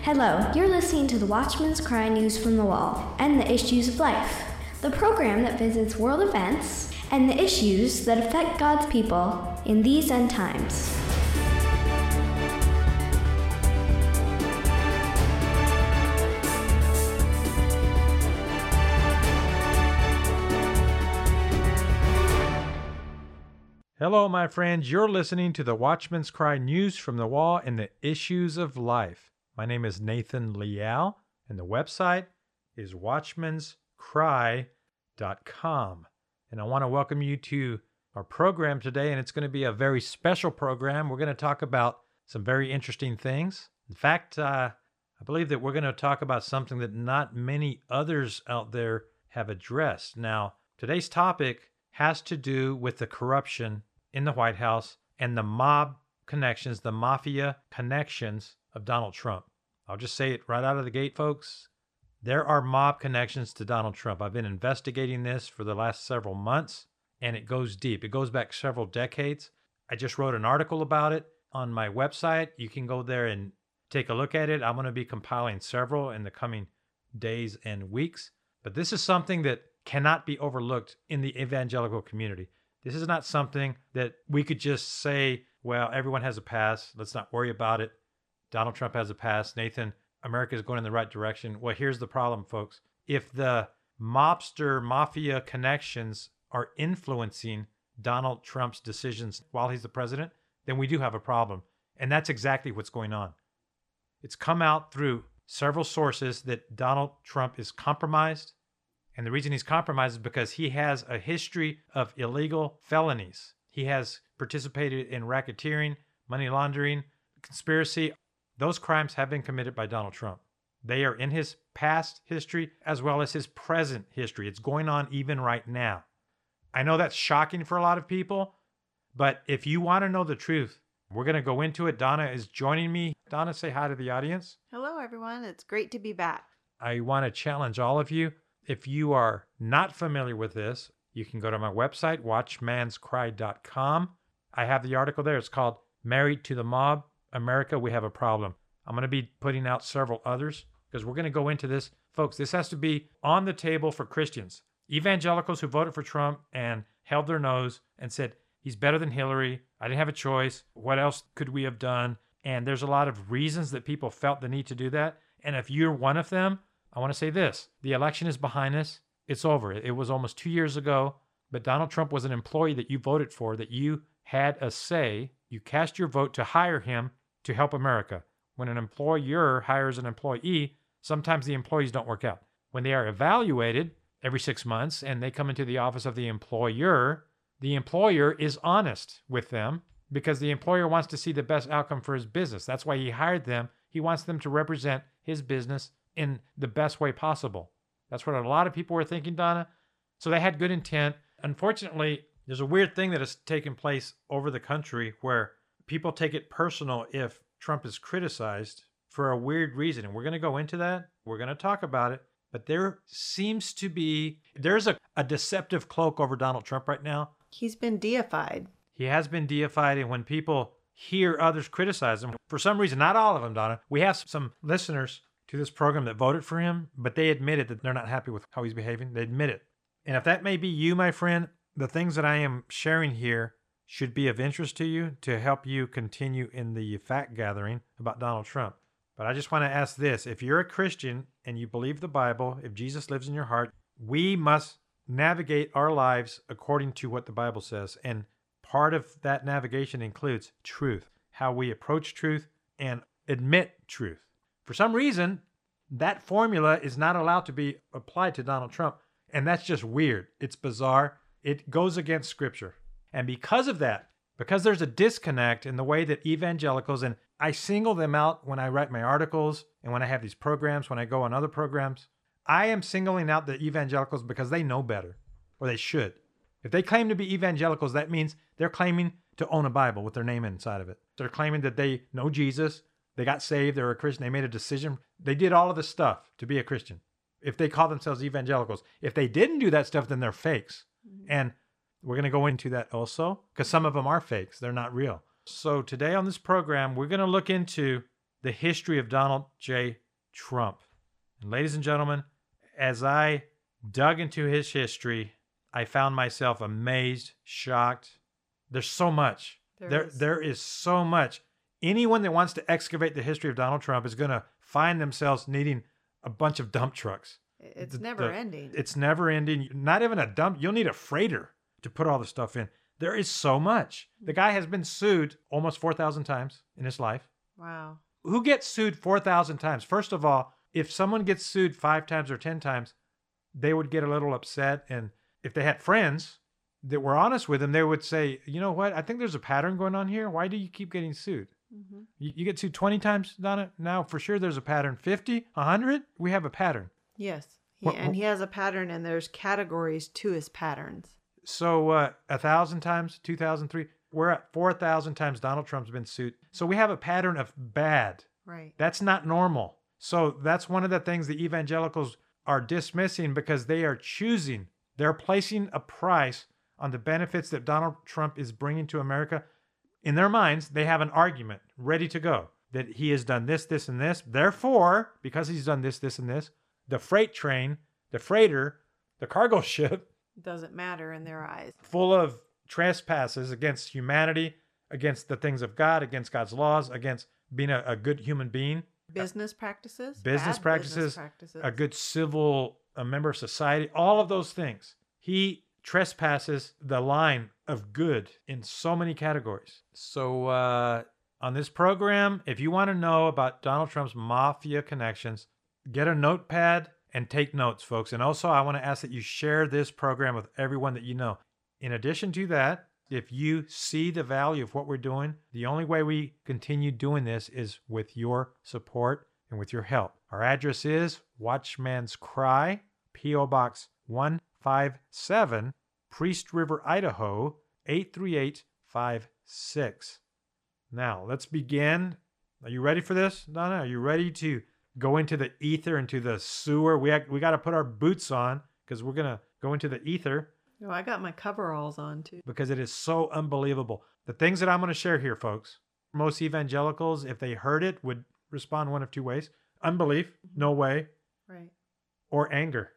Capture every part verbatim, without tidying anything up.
Hello, you're listening to the Watchman's Cry News from the Wall and the Issues of Life, the program that visits world events and the issues that affect God's people in these end times. Hello, my friends. You're listening to the Watchman's Cry News from the Wall and the Issues of Life. My name is Nathan Leal, and the website is watchmans cry dot com. And I want to welcome you to our program today, and it's going to be a very special program. We're going to talk about some very interesting things. In fact, uh, I believe that we're going to talk about something that not many others out there have addressed. Now, today's topic has to do with the corruption in the White House and the mob connections, the mafia connections of Donald Trump. I'll just say it right out of the gate, folks. There are mob connections to Donald Trump. I've been investigating this for the last several months, and it goes deep. It goes back several decades. I just wrote an article about it on my website. You can go there and take a look at it. I'm going to be compiling several in the coming days and weeks. But this is something that cannot be overlooked in the evangelical community. This is not something that we could just say, well, everyone has a past. Let's not worry about it. Donald Trump has a past. Nathan, America is going in the right direction. Well, here's the problem, folks. If the mobster mafia connections are influencing Donald Trump's decisions while he's the president, then we do have a problem. And that's exactly what's going on. It's come out through several sources that Donald Trump is compromised. And the reason he's compromised is because he has a history of illegal felonies. He has participated in racketeering, money laundering, conspiracy. Those crimes have been committed by Donald Trump. They are in his past history as well as his present history. It's going on even right now. I know that's shocking for a lot of people, but if you want to know the truth, we're going to go into it. Donna is joining me. Donna, say hi to the audience. Hello, everyone. It's great to be back. I want to challenge all of you. If you are not familiar with this, you can go to my website, watchmans cry dot com. I have the article there. It's called Married to the Mob, America, We Have a Problem. I'm going to be putting out several others because we're going to go into this. Folks, this has to be on the table for Christians. Evangelicals who voted for Trump and held their nose and said, he's better than Hillary. I didn't have a choice. What else could we have done? And there's a lot of reasons that people felt the need to do that. And if you're one of them, I want to say this. The election is behind us. It's over. It was almost two years ago, but Donald Trump was an employee that you voted for, that you had a say. You cast your vote to hire him to help America. When an employer hires an employee, sometimes the employees don't work out. When they are evaluated every six months and they come into the office of the employer, the employer is honest with them because the employer wants to see the best outcome for his business. That's why he hired them. He wants them to represent his business in the best way possible. That's what a lot of people were thinking, Donna. So they had good intent. Unfortunately, there's a weird thing that has taken place over the country where people take it personal if Trump is criticized for a weird reason. And we're going to go into that. We're going to talk about it. But there seems to be, there's a, a deceptive cloak over Donald Trump right now. He's been deified. He has been deified. And when people hear others criticize him, for some reason, not all of them, Donna, we have some listeners to this program that voted for him, but they admitted that they're not happy with how he's behaving. They admit it. And if that may be you, my friend, the things that I am sharing here should be of interest to you to help you continue in the fact gathering about Donald Trump. But I just want to ask this. If you're a Christian and you believe the Bible, if Jesus lives in your heart, we must navigate our lives according to what the Bible says. And part of that navigation includes truth, how we approach truth and admit truth. For some reason, that formula is not allowed to be applied to Donald Trump. And that's just weird. It's bizarre. It goes against Scripture. And because of that, because there's a disconnect in the way that evangelicals, and I single them out when I write my articles and when I have these programs, when I go on other programs, I am singling out the evangelicals because they know better, or they should. If they claim to be evangelicals, that means they're claiming to own a Bible with their name inside of it. They're claiming that they know Jesus. They got saved. They were a Christian. They made a decision. They did all of this stuff to be a Christian. If they call themselves evangelicals. If they didn't do that stuff, then they're fakes. Mm-hmm. And we're going to go into that also because some of them are fakes. They're not real. So today on this program, we're going to look into the history of Donald J. Trump. And ladies and gentlemen, as I dug into his history, I found myself amazed, shocked. There's so much. There There, is. there is so much. Anyone that wants to excavate the history of Donald Trump is going to find themselves needing a bunch of dump trucks. It's The- never the- ending. It's never ending. Not even a dump. You'll need a freighter to put all the stuff in. There is so much. The guy has been sued almost four thousand times in his life. Wow. Who gets sued four thousand times? First of all, if someone gets sued five times or ten times, they would get a little upset. And if they had friends that were honest with them, they would say, you know what? I think there's a pattern going on here. Why do you keep getting sued? hmm You, you get sued twenty times, Donna? Now, for sure, there's a pattern. fifty? one hundred? We have a pattern. Yes. He, What- and he has a pattern, and there's categories to his patterns. So uh, a thousand times, two thousand three, we're at four thousand times Donald Trump's been sued. So we have a pattern of bad. Right. That's not normal. So that's one of the things the evangelicals are dismissing because they are choosing, they're placing a price on the benefits that Donald Trump is bringing to America. In their minds, they have an argument ready to go that he has done this, this, and this. Therefore, because he's done this, this, and this, the freight train, the freighter, the cargo ship, Doesn't matter in their eyes. full of trespasses against humanity, against the things of God, against God's laws, against being a, a good human being, Business practices. business bad practices, Business practices. a good civil a member of society, all of those things. He trespasses the line of good in so many categories. So uh, on this program, if you want to know about Donald Trump's mafia connections, get a notepad and take notes, folks. And also, I want to ask that you share this program with everyone that you know. In addition to that, if you see the value of what we're doing, the only way we continue doing this is with your support and with your help. Our address is Watchman's Cry, P O Box one five seven, Priest River, Idaho, eight three eight five six. Now, let's begin. Are you ready for this, Donna? Are you ready to go into the ether, into the sewer? We, ha- we got to put our boots on because we're going to go into the ether. No, I got my coveralls on too. Because it is so unbelievable. The things that I'm going to share here, folks, most evangelicals, if they heard it, would respond one of two ways: unbelief, no way, Right. or anger.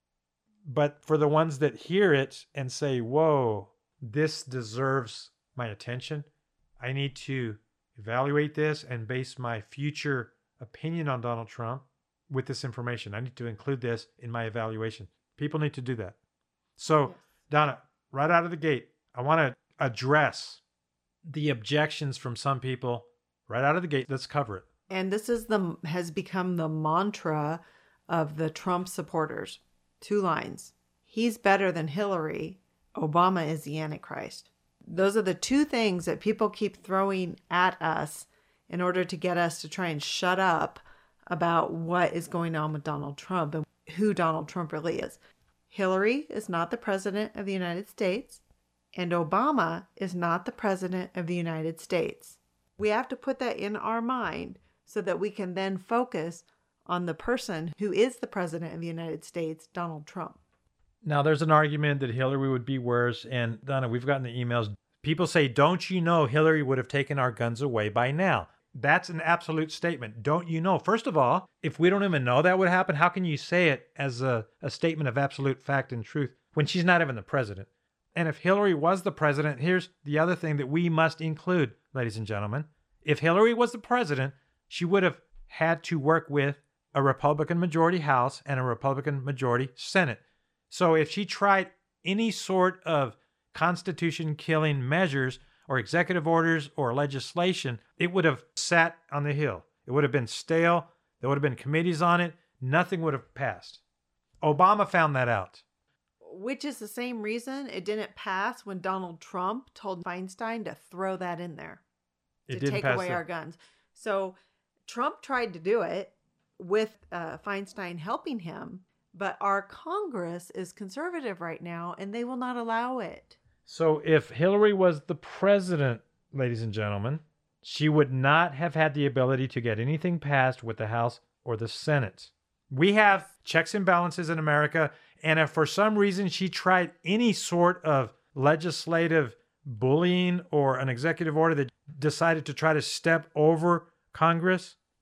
But for the ones that hear it and say, whoa, this deserves my attention, I need to evaluate this and base my future opinion on Donald Trump with this information. I need to include this in my evaluation. People need to do that. So, Yes. Donna, right out of the gate, I want to address the objections from some people right out of the gate. Let's cover it. And this is the has become the mantra of the Trump supporters. Two lines. He's better than Hillary. Obama is the Antichrist. Those are the two things that people keep throwing at us in order to get us to try and shut up about what is going on with Donald Trump and who Donald Trump really is. Hillary is not the president of the United States, and Obama is not the president of the United States. We have to put that in our mind so that we can then focus on the person who is the president of the United States, Donald Trump. Now, there's an argument that Hillary would be worse. And Donna, we've gotten the emails. People say, don't you know Hillary would have taken our guns away by now? That's an absolute statement. Don't you know? First of all, if we don't even know that would happen, how can you say it as a, a statement of absolute fact and truth when she's not even the president? And if Hillary was the president, here's the other thing that we must include, ladies and gentlemen. If Hillary was the president, she would have had to work with a Republican majority House and a Republican majority Senate. So if she tried any sort of constitution-killing measures or executive orders or legislation, it would have sat on the Hill. It would have been stale. There would have been committees on it. Nothing would have passed. Obama found that out. Which is the same reason it didn't pass when Donald Trump told Feinstein to throw that in there. It to didn't take pass away the- our guns. So Trump tried to do it with uh, Feinstein helping him, but our Congress is conservative right now and they will not allow it. So if Hillary was the president, ladies and gentlemen, she would not have had the ability to get anything passed with the House or the Senate. We have checks and balances in America, and if for some reason she tried any sort of legislative bullying or an executive order that decided to try to step over Congress,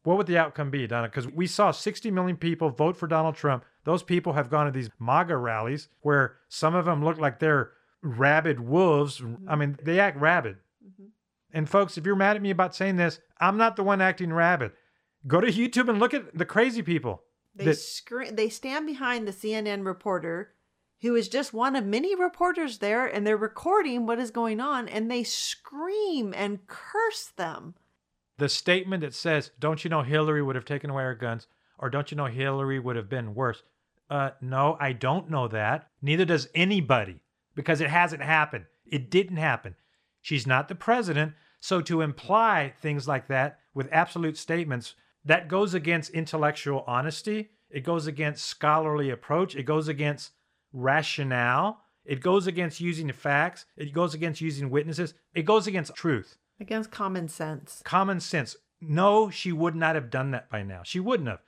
what would the outcome be, Donna? Because we saw sixty million people vote for Donald Trump. Those people have gone to these MAGA rallies where some of them look like they're rabid wolves. Mm-hmm. I mean, they act rabid. Mm-hmm. And folks, if you're mad at me about saying this, I'm not the one acting rabid. Go to YouTube and look at the crazy people. They that, scre- They stand behind the C N N reporter who is just one of many reporters there, and they're recording what is going on, and they scream and curse them. The statement that says, don't you know Hillary would have taken away our guns, or don't you know Hillary would have been worse? Uh, no, I don't know that. Neither does anybody, because it hasn't happened. It didn't happen. She's not the president. So to imply things like that with absolute statements, that goes against intellectual honesty. It goes against scholarly approach. It goes against rationale. It goes against using facts. It goes against using witnesses. It goes against truth. Against common sense. Common sense. No, she would not have done that by now. She wouldn't have.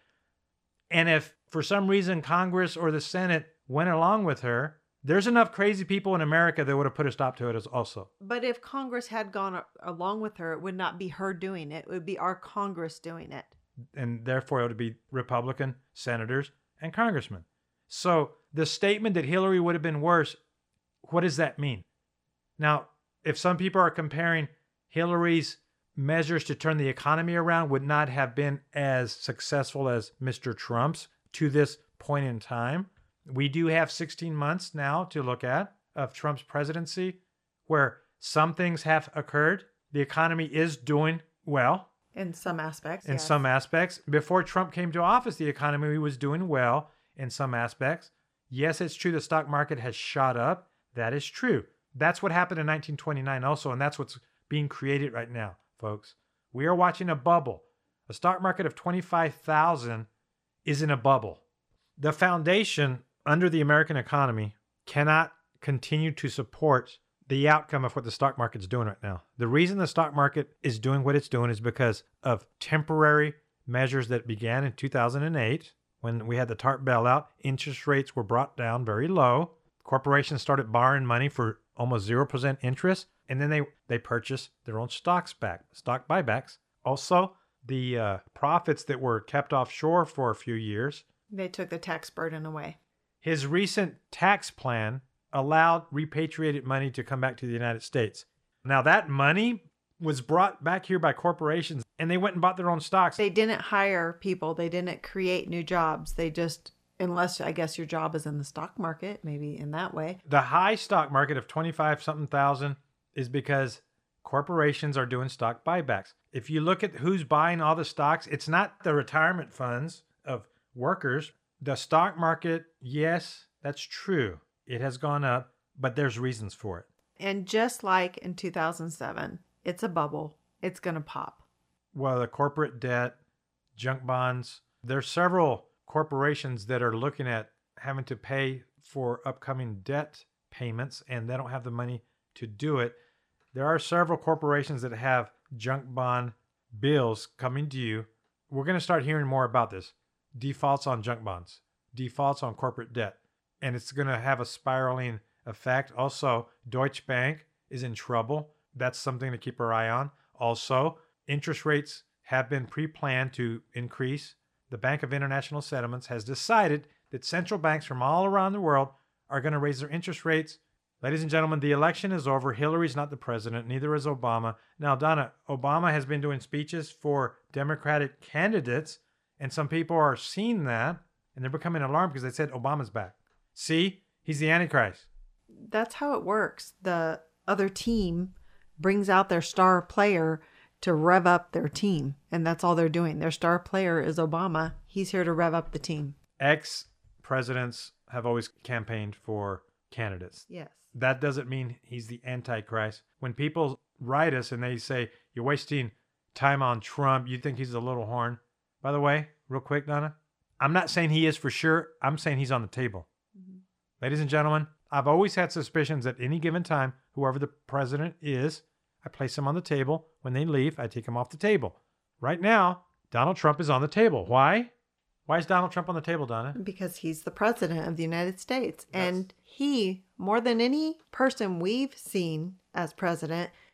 And if for some reason Congress or the Senate went along with her, there's enough crazy people in America that would have put a stop to it as also. But if Congress had gone along with her, it would not be her doing it. It would be our Congress doing it. And therefore it would be Republican senators and congressmen. So the statement that Hillary would have been worse, what does that mean? Now, if some people are comparing Hillary's measures to turn the economy around would not have been as successful as Mister Trump's to this point in time, we do have sixteen months now to look at of Trump's presidency where some things have occurred. The economy is doing well. In some aspects, In yes. some aspects. Before Trump came to office, the economy was doing well in some aspects. Yes, it's true the stock market has shot up. That is true. That's what happened in nineteen twenty-nine also, and that's what's being created right now, folks. We are watching a bubble. A stock market of twenty-five thousand is in a bubble. The foundation under the American economy cannot continue to support the outcome of what the stock market is doing right now. The reason the stock market is doing what it's doing is because of temporary measures that began in two thousand eight when we had the TARP bailout. Interest rates were brought down very low. Corporations started borrowing money for almost zero percent interest, and then they, they purchased their own stocks back, stock buybacks. Also, the uh, profits that were kept offshore for a few years. They took the tax burden away. His recent tax plan allowed repatriated money to come back to the United States. Now that money was brought back here by corporations, and they went and bought their own stocks. They didn't hire people. They didn't create new jobs. They just, unless I guess your job is in the stock market, maybe in that way. The high stock market of twenty-five something thousand is because corporations are doing stock buybacks. If you look at who's buying all the stocks, it's not the retirement funds of workers. The stock market, yes, that's true. It has gone up, but there's reasons for it. And just like in two thousand seven, it's a bubble. It's going to pop. Well, the corporate debt, junk bonds, there's several corporations that are looking at having to pay for upcoming debt payments, and they don't have the money to do it. There are several corporations that have junk bond bills coming due. We're going to start hearing more about this. Defaults on junk bonds, defaults on corporate debt, and it's going to have a spiraling effect. Also, Deutsche Bank is in trouble. That's something to keep our eye on. Also, interest rates have been pre-planned to increase. The Bank of International Settlements has decided that central banks from all around the world are going to raise their interest rates. Ladies and gentlemen, the election is over. Hillary's not the president. Neither is Obama. Now, Donna, Obama has been doing speeches for Democratic candidates, and some people are seeing that, and they're becoming alarmed because they said Obama's back. See, he's the Antichrist. That's how it works. The other team brings out their star player to rev up their team, and that's all they're doing. Their star player is Obama. He's here to rev up the team. Ex-presidents have always campaigned for candidates. Yes. That doesn't mean he's the Antichrist. When people write us and they say, you're wasting time on Trump, you think he's a little horn. By the way, real quick, Donna, I'm not saying he is for sure. I'm saying he's on the table. Mm-hmm. Ladies and gentlemen, I've always had suspicions at any given time, whoever the president is, I place him on the table. When they leave, I take him off the table. Right now, Donald Trump is on the table. Why? Why is Donald Trump on the table, Donna? Because he's the president of the United States. That's... And he, more than any person we've seen as president,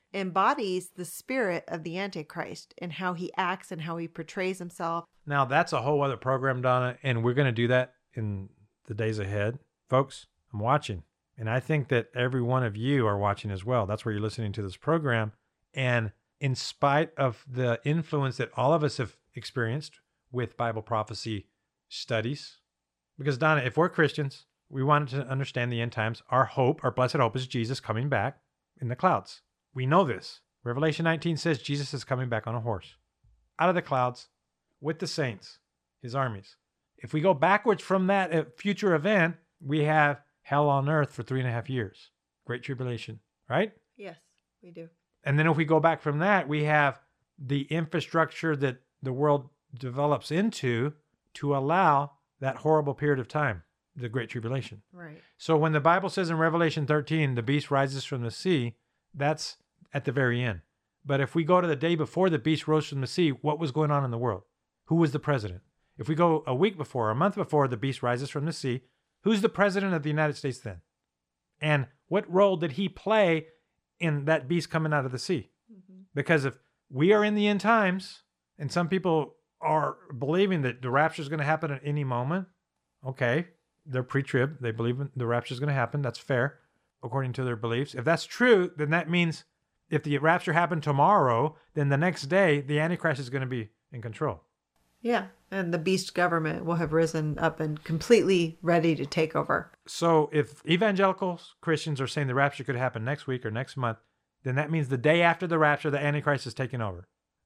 embodies the spirit of the Antichrist and how he acts and how he portrays himself. Now, that's a whole other program, Donna, and we're going to do that in the days ahead. Folks, I'm watching, and I think that every one of you are watching as well. That's where you're listening to this program. And in spite of the influence that all of us have experienced with Bible prophecy studies, because, Donna, if we're Christians, we want to understand the end times. Our hope, our blessed hope, is Jesus coming back in the clouds. We know this. Revelation nineteen says Jesus is coming back on a horse, out of the clouds, with the saints, his armies. If we go backwards from that future event, we have hell on earth for three and a half years. Great tribulation, right? Yes, we do. And then if we go back from that, we have the infrastructure that the world develops into to allow that horrible period of time, the Great Tribulation. Right. So when the Bible says in Revelation thirteen, the beast rises from the sea, that's at the very end. But if we go to the day before the beast rose from the sea, what was going on in the world? Who was the president? If we go a week before, a month before the beast rises from the sea, who's the president of the United States then? And what role did he play in that beast coming out of the sea? Mm-hmm. Because if we are in the end times, and some people are believing that the rapture is going to happen at any moment, okay, they're pre-trib, they believe the rapture is going to happen, that's fair, according to their beliefs. If that's true, then that means if the rapture happened tomorrow, then the next day, the Antichrist is going to be in control. Yeah, and the beast government will have risen up and completely ready to take over. So if evangelicals, Christians are saying the rapture could happen next week or next month, then that means the day after the rapture, the Antichrist is taking over.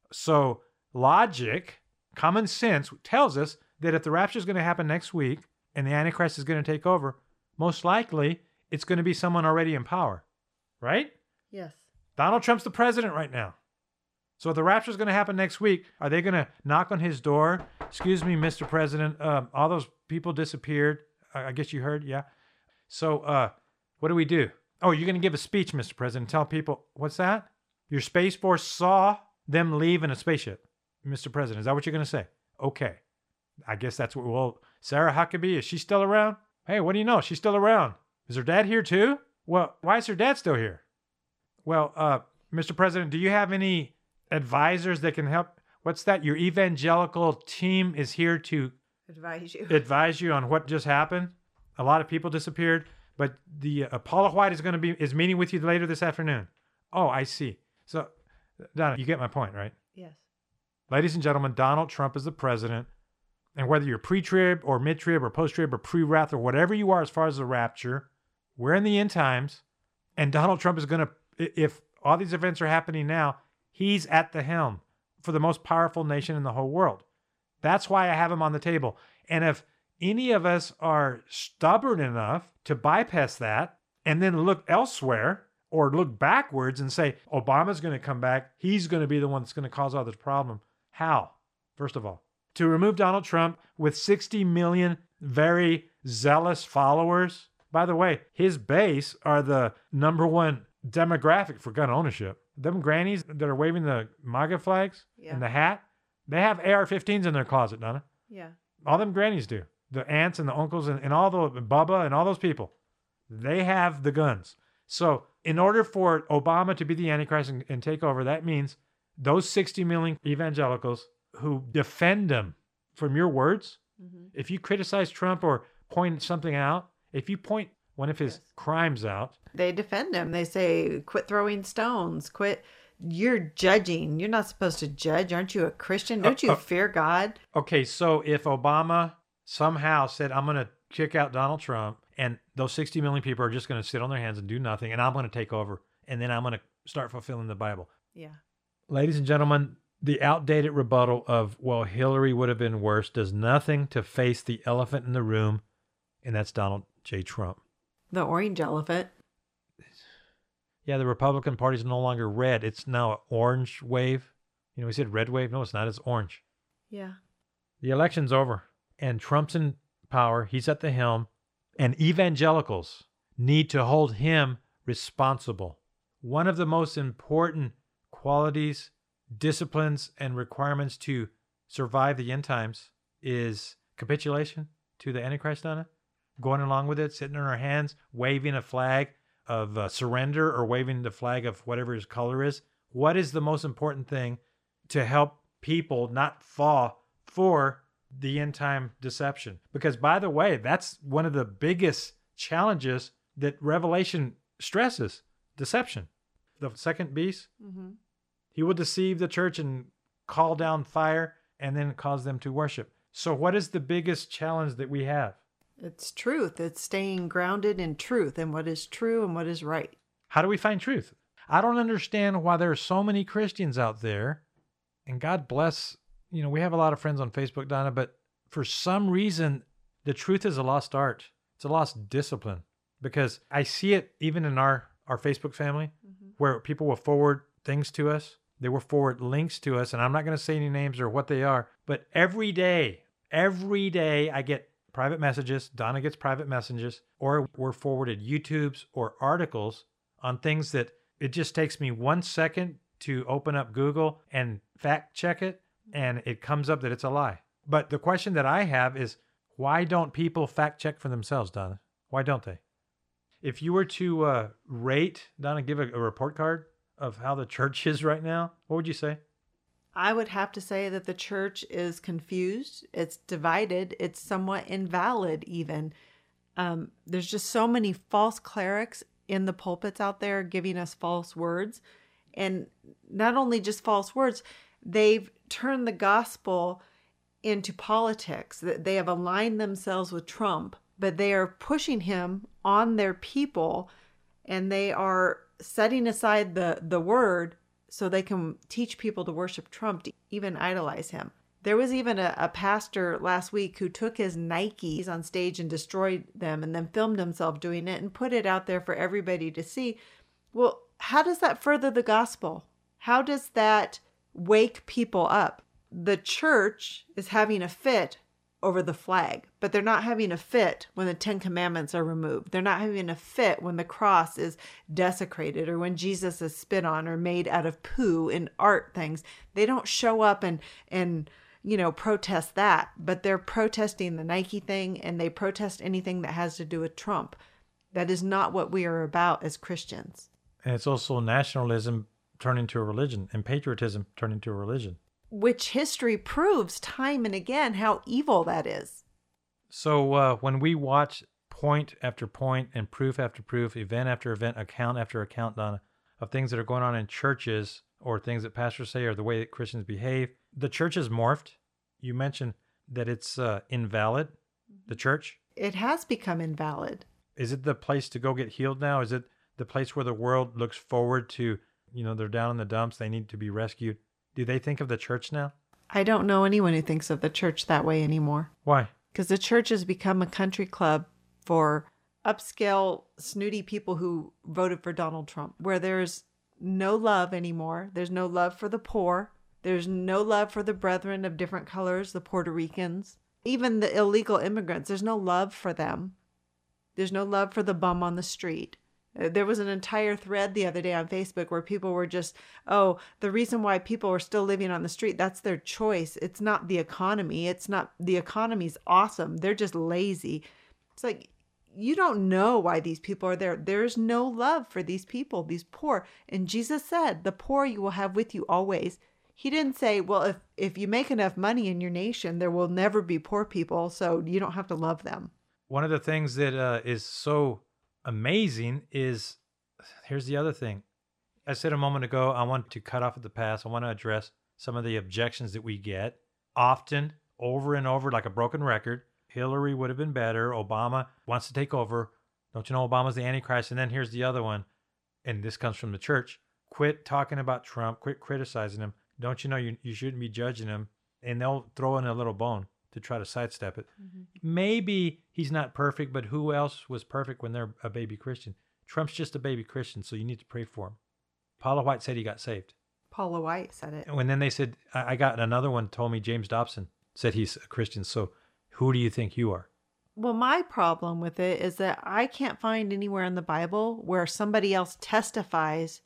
So logic, common sense tells us that if the rapture is going to happen next week and the Antichrist is going to take over, most likely it's going to be someone already in power, right? Yes. Donald Trump's the president right now. So if the rapture is going to happen next week, are they going to knock on his door? Excuse me, Mister President, um, all those people disappeared. I, I guess you heard, yeah. So uh, what do we do? Oh, you're going to give a speech, Mister President, tell people, what's that? Your Space Force saw them leave in a spaceship, Mister President. Is that what you're going to say? Okay. I guess that's what, well, Sarah Huckabee, is she still around? Hey, what do you know? She's still around. Is her dad here too? Well, why is her dad still here? Well, uh, Mister President, do you have any advisors that can help? What's that? Your evangelical team is here to advise you. Advise you on what just happened. A lot of people disappeared, but the uh, Paula White is going to be is meeting with you later this afternoon. Oh, I see. So, Donna, you get my point, right? Yes. Ladies and gentlemen, Donald Trump is the president, and whether you're pre-trib or mid-trib or post-trib or pre-wrath or whatever you are as far as the rapture, we're in the end times, and Donald Trump is going to, if all these events are happening now, he's at the helm for the most powerful nation in the whole world. That's why I have him on the table. And if any of us are stubborn enough to bypass that and then look elsewhere or look backwards and say, Obama's going to come back, he's going to be the one that's going to cause all this problem. How? First of all, to remove Donald Trump with sixty million very zealous followers. By the way, his base are the number one demographic for gun ownership. Them grannies that are waving the MAGA flags yeah. and the hat, they have A R fifteens in their closet, Donna. Yeah. All them grannies do. The aunts and the uncles and, and all the Bubba and all those people, they have the guns. So in order for Obama to be the Antichrist and, and take over, that means those sixty million evangelicals who defend him from your words, mm-hmm. if you criticize Trump or point something out, if you point one of his yes. crimes out, they defend him. They say, quit throwing stones, quit. You're judging. You're not supposed to judge. Aren't you a Christian? Don't you uh, uh, fear God? Okay, so if Obama somehow said, I'm going to kick out Donald Trump, and those sixty million people are just going to sit on their hands and do nothing, and I'm going to take over, and then I'm going to start fulfilling the Bible. Yeah. Ladies and gentlemen, the outdated rebuttal of, well, Hillary would have been worse does nothing to face the elephant in the room, and that's Donald J. Trump. The orange elephant. Yeah, the Republican Party is no longer red. It's now an orange wave. You know, we said red wave. No, it's not. It's orange. Yeah. The election's over, and Trump's in power. He's at the helm, and evangelicals need to hold him responsible. One of the most important qualities, disciplines, and requirements to survive the end times is capitulation to the Antichrist, Donna. Going along with it, sitting on our hands, waving a flag, of uh, surrender or waving the flag of whatever his color is. What is the most important thing to help people not fall for the end time deception? Because, by the way, that's one of the biggest challenges that Revelation stresses: deception. The second beast, mm-hmm. he will deceive the church and call down fire and then cause them to worship. So what is the biggest challenge that we have? It's truth. It's staying grounded in truth and what is true and what is right. How do we find truth? I don't understand why there are so many Christians out there, and God bless, you know, we have a lot of friends on Facebook, Donna, but for some reason, the truth is a lost art. It's a lost discipline, because I see it even in our, our Facebook family, mm-hmm. where people will forward things to us. They will forward links to us, and I'm not going to say any names or what they are, but every day, every day I get private messages. Donna gets private messages, or we're forwarded YouTubes or articles on things that it just takes me one second to open up Google and fact check it, and it comes up that it's a lie. But the question that I have is, why don't people fact check for themselves, Donna? Why don't they? If you were to uh, rate, Donna, give a, a report card of how the church is right now, what would you say? I would have to say that the church is confused. It's divided. It's somewhat invalid even. Um, there's just so many false clerics in the pulpits out there giving us false words. And not only just false words, they've turned the gospel into politics. They have aligned themselves with Trump, but they are pushing him on their people, and they are setting aside the, the word so they can teach people to worship Trump, to even idolize him. There was even a, a pastor last week who took his Nikes on stage and destroyed them, and then filmed himself doing it and put it out there for everybody to see. Well, how does that further the gospel? How does that wake people up? The church is having a fit over the flag, but they're not having a fit when the Ten Commandments are removed. They're not having a fit when the cross is desecrated, or when Jesus is spit on or made out of poo in art things. They don't show up and, and, you know, protest that, but they're protesting the Nike thing, and they protest anything that has to do with Trump. That is not what we are about as Christians. And it's also nationalism turned into a religion, and patriotism turned into a religion. Which history proves time and again how evil that is. So uh, when we watch point after point and proof after proof, event after event, account after account, Donna, of things that are going on in churches, or things that pastors say, or the way that Christians behave, the church has morphed. You mentioned that it's uh, invalid, the church. It has become invalid. Is it the place to go get healed now? Is it the place where the world looks forward to, you know, they're down in the dumps, they need to be rescued? Do they think of the church now? I don't know anyone who thinks of the church that way anymore. Why? Because the church has become a country club for upscale, snooty people who voted for Donald Trump, where there's no love anymore. There's no love for the poor. There's no love for the brethren of different colors, the Puerto Ricans, even the illegal immigrants. There's no love for them. There's no love for the bum on the street. There was an entire thread the other day on Facebook where people were just, oh, the reason why people are still living on the street, that's their choice. It's not the economy. It's not, the economy's awesome. They're just lazy. It's like, you don't know why these people are there. There's no love for these people, these poor. And Jesus said, the poor you will have with you always. He didn't say, well, if, if you make enough money in your nation, there will never be poor people, so you don't have to love them. One of the things that uh, is so amazing is, here's the other thing. I said a moment ago, I want to cut off at the pass. I want to address some of the objections that we get often, over and over, like a broken record. Hillary would have been better. Obama wants to take over. Don't you know Obama's the Antichrist? And then here's the other one, and this comes from the church. Quit talking about Trump. Quit criticizing him. Don't you know you, you shouldn't be judging him? And they'll throw in a little bone to try to sidestep it. Mm-hmm. Maybe he's not perfect, but who else was perfect when they're a baby Christian? Trump's just a baby Christian, so you need to pray for him. Paula White said he got saved. Paula White said it. And then they said, I, I got another one told me James Dobson said he's a Christian. So who do you think you are? Well, my problem with it is that I can't find anywhere in the Bible where somebody else testifies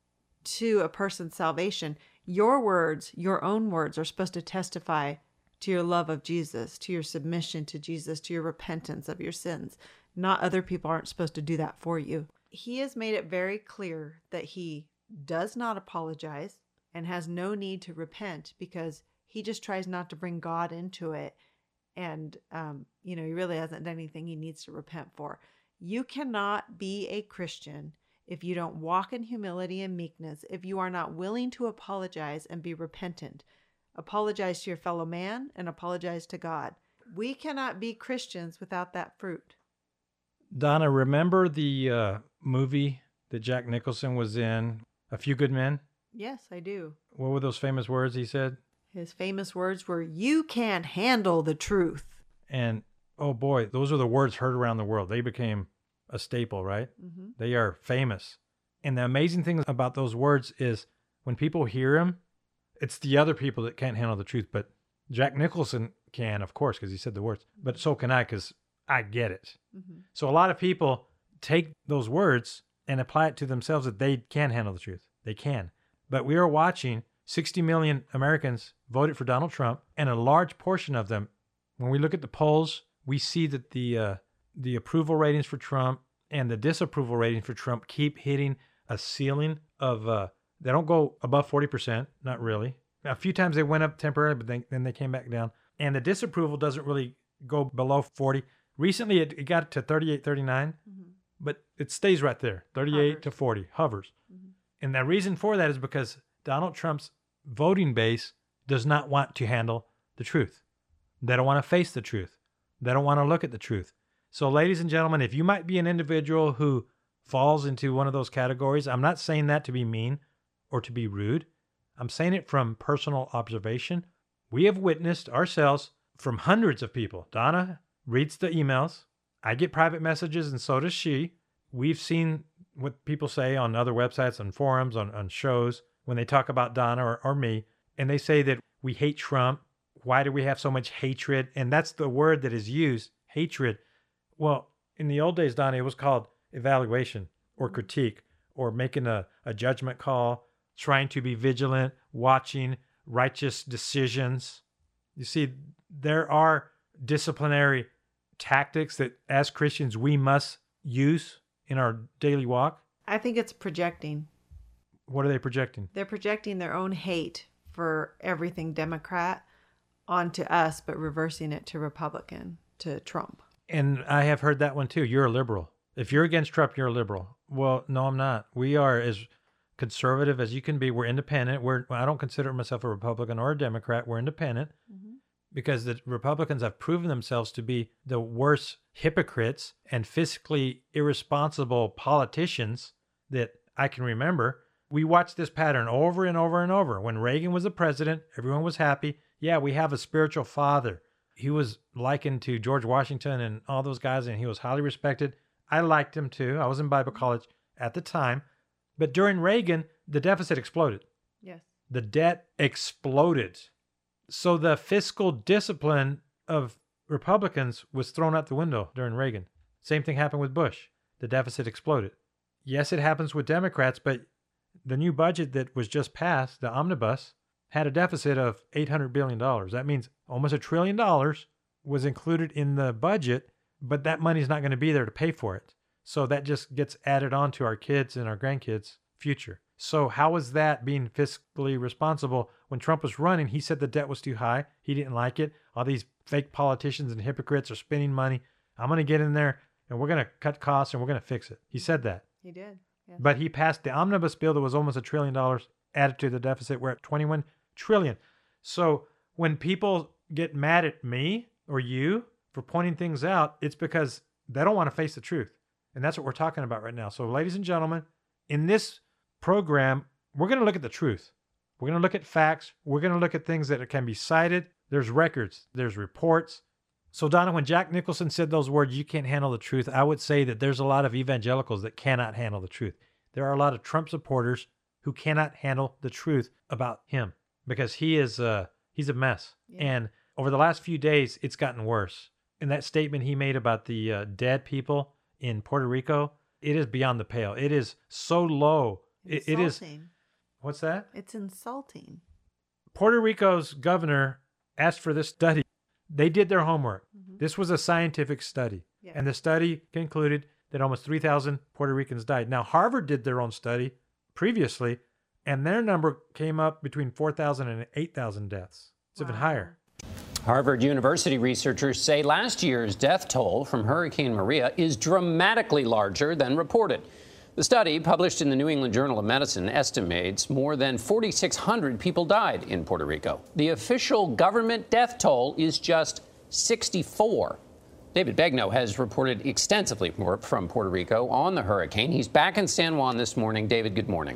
to a person's salvation. Your words, your own words, are supposed to testify to your love of Jesus, to your submission to Jesus, to your repentance of your sins. Not other people aren't supposed to do that for you. He has made it very clear that he does not apologize and has no need to repent because he just tries not to bring God into it. And, um, you know, he really hasn't done anything he needs to repent for. You cannot be a Christian if you don't walk in humility and meekness, if you are not willing to apologize and be repentant. Apologize to your fellow man and apologize to God. We cannot be Christians without that fruit. Donna, remember the uh, movie that Jack Nicholson was in, A Few Good Men? Yes, I do. What were those famous words he said? His famous words were, "You can't handle the truth." And, oh boy, those are the words heard around the world. They became a staple, right? Mm-hmm. They are famous. And the amazing thing about those words is when people hear them, it's the other people that can't handle the truth. But Jack Nicholson can, of course, because he said the words. But so can I, because I get it. Mm-hmm. So a lot of people take those words and apply it to themselves that they can handle the truth. They can. But we are watching sixty million Americans voted for Donald Trump, and a large portion of them, when we look at the polls, we see that the uh, the approval ratings for Trump and the disapproval ratings for Trump keep hitting a ceiling of, uh, they don't go above forty percent, not really. A few times they went up temporarily, but then, then they came back down. And the disapproval doesn't really go below forty. Recently, it, it got to thirty-eight, thirty-nine, mm-hmm. but it stays right there, thirty-eight hovers. to forty, hovers. Mm-hmm. And the reason for that is because Donald Trump's voting base does not want to handle the truth. They don't want to face the truth. They don't want to look at the truth. So, ladies and gentlemen, if you might be an individual who falls into one of those categories, I'm not saying that to be mean or to be rude. I'm saying it from personal observation. We have witnessed ourselves from hundreds of people. Donna reads the emails. I get private messages, and so does she. We've seen what people say on other websites, on forums, on, on shows, when they talk about Donna or, or me, and they say that we hate Trump. Why do we have so much hatred? And that's the word that is used, hatred. Well, in the old days, Donna, it was called evaluation or critique or making a, a judgment call, trying to be vigilant, watching righteous decisions. You see, there are disciplinary tactics that as Christians we must use in our daily walk. I think it's projecting. What are they projecting? They're projecting their own hate for everything Democrat onto us, but reversing it to Republican, to Trump. And I have heard that one too. You're a liberal. If you're against Trump, you're a liberal. Well, no, I'm not. We are as conservative as you can be. We're independent. We're, I don't consider myself a Republican or a Democrat. We're independent mm-hmm. because the Republicans have proven themselves to be the worst hypocrites and fiscally irresponsible politicians that I can remember. We watched this pattern over and over and over. When Reagan was the president, everyone was happy. Yeah, we have a spiritual father. He was likened to George Washington and all those guys, and he was highly respected. I liked him too. I was in Bible college at the time. But during Reagan, the deficit exploded. Yes. The debt exploded. So the fiscal discipline of Republicans was thrown out the window during Reagan. Same thing happened with Bush. The deficit exploded. Yes, it happens with Democrats, but the new budget that was just passed, the omnibus, had a deficit of eight hundred billion dollars. That means almost a trillion dollars was included in the budget, but that money's not going to be there to pay for it. So that just gets added on to our kids and our grandkids' future. So how is that being fiscally responsible? When Trump was running, he said the debt was too high. He didn't like it. All these fake politicians and hypocrites are spending money. I'm going to get in there and we're going to cut costs and we're going to fix it. He said that. He did. Yes. But he passed the omnibus bill that was almost a trillion dollars added to the deficit. We're at twenty-one trillion. So when people get mad at me or you for pointing things out, it's because they don't want to face the truth. And that's what we're talking about right now. So ladies and gentlemen, in this program, we're going to look at the truth. We're going to look at facts. We're going to look at things that can be cited. There's records. There's reports. So Donna, when Jack Nicholson said those words, you can't handle the truth, I would say that there's a lot of evangelicals that cannot handle the truth. There are a lot of Trump supporters who cannot handle the truth about him because he is uh, he's a mess. Yeah. And over the last few days, it's gotten worse. And that statement he made about the uh, dead people in Puerto Rico, it is beyond the pale. It is so low. It, it is. What's that? It's insulting. Puerto Rico's governor asked for this study. They did their homework. Mm-hmm. This was a scientific study. Yeah. And the study concluded that almost three thousand Puerto Ricans died. Now, Harvard did their own study previously, and their number came up between four thousand and eight thousand deaths. It's wow. even higher. Harvard University researchers say last year's death toll from Hurricane Maria is dramatically larger than reported. The study, published in the New England Journal of Medicine, estimates more than four thousand six hundred people died in Puerto Rico. The official government death toll is just sixty-four. David Begnaud has reported extensively from Puerto Rico on the hurricane. He's back in San Juan this morning. David, good morning.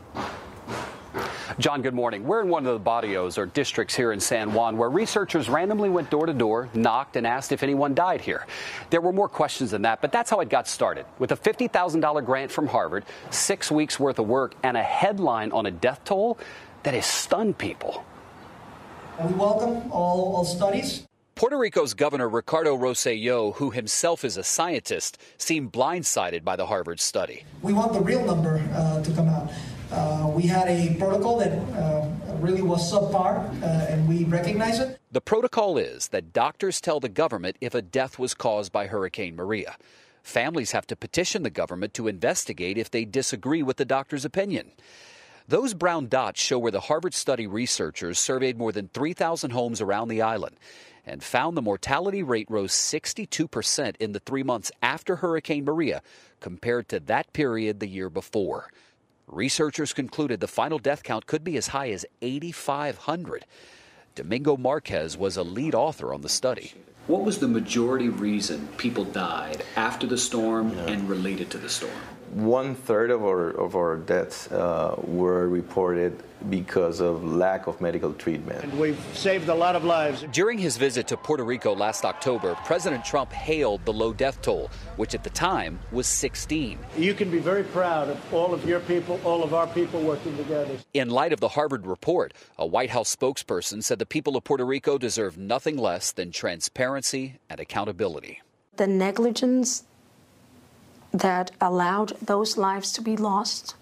John, good morning. We're in one of the barrios, or districts here in San Juan, where researchers randomly went door to door, knocked, and asked if anyone died here. There were more questions than that, but that's how it got started. With a fifty thousand dollars grant from Harvard, six weeks worth of work, and a headline on a death toll that has stunned people. We welcome all, all studies. Puerto Rico's Governor Ricardo Rosselló, who himself is a scientist, seemed blindsided by the Harvard study. We want the real number uh, to come out. Uh, we had a protocol that uh, really was subpar, uh, and we recognize it. The protocol is that doctors tell the government if a death was caused by Hurricane Maria. Families have to petition the government to investigate if they disagree with the doctor's opinion. Those brown dots show where the Harvard study researchers surveyed more than three thousand homes around the island and found the mortality rate rose sixty-two percent in the three months after Hurricane Maria compared to that period the year before. Researchers concluded the final death count could be as high as eighty-five hundred. Domingo Marquez was a lead author on the study. What was the majority reason people died after the storm yeah. and related to the storm? One third of our of our deaths uh, were reported because of lack of medical treatment. And we've saved a lot of lives. During his visit to Puerto Rico last October, President Trump hailed the low death toll, which at the time was sixteen. You can be very proud of all of your people, all of our people working together. In light of the Harvard report, a White House spokesperson said the people of Puerto Rico deserve nothing less than transparency and accountability. The negligence that allowed those lives to be lost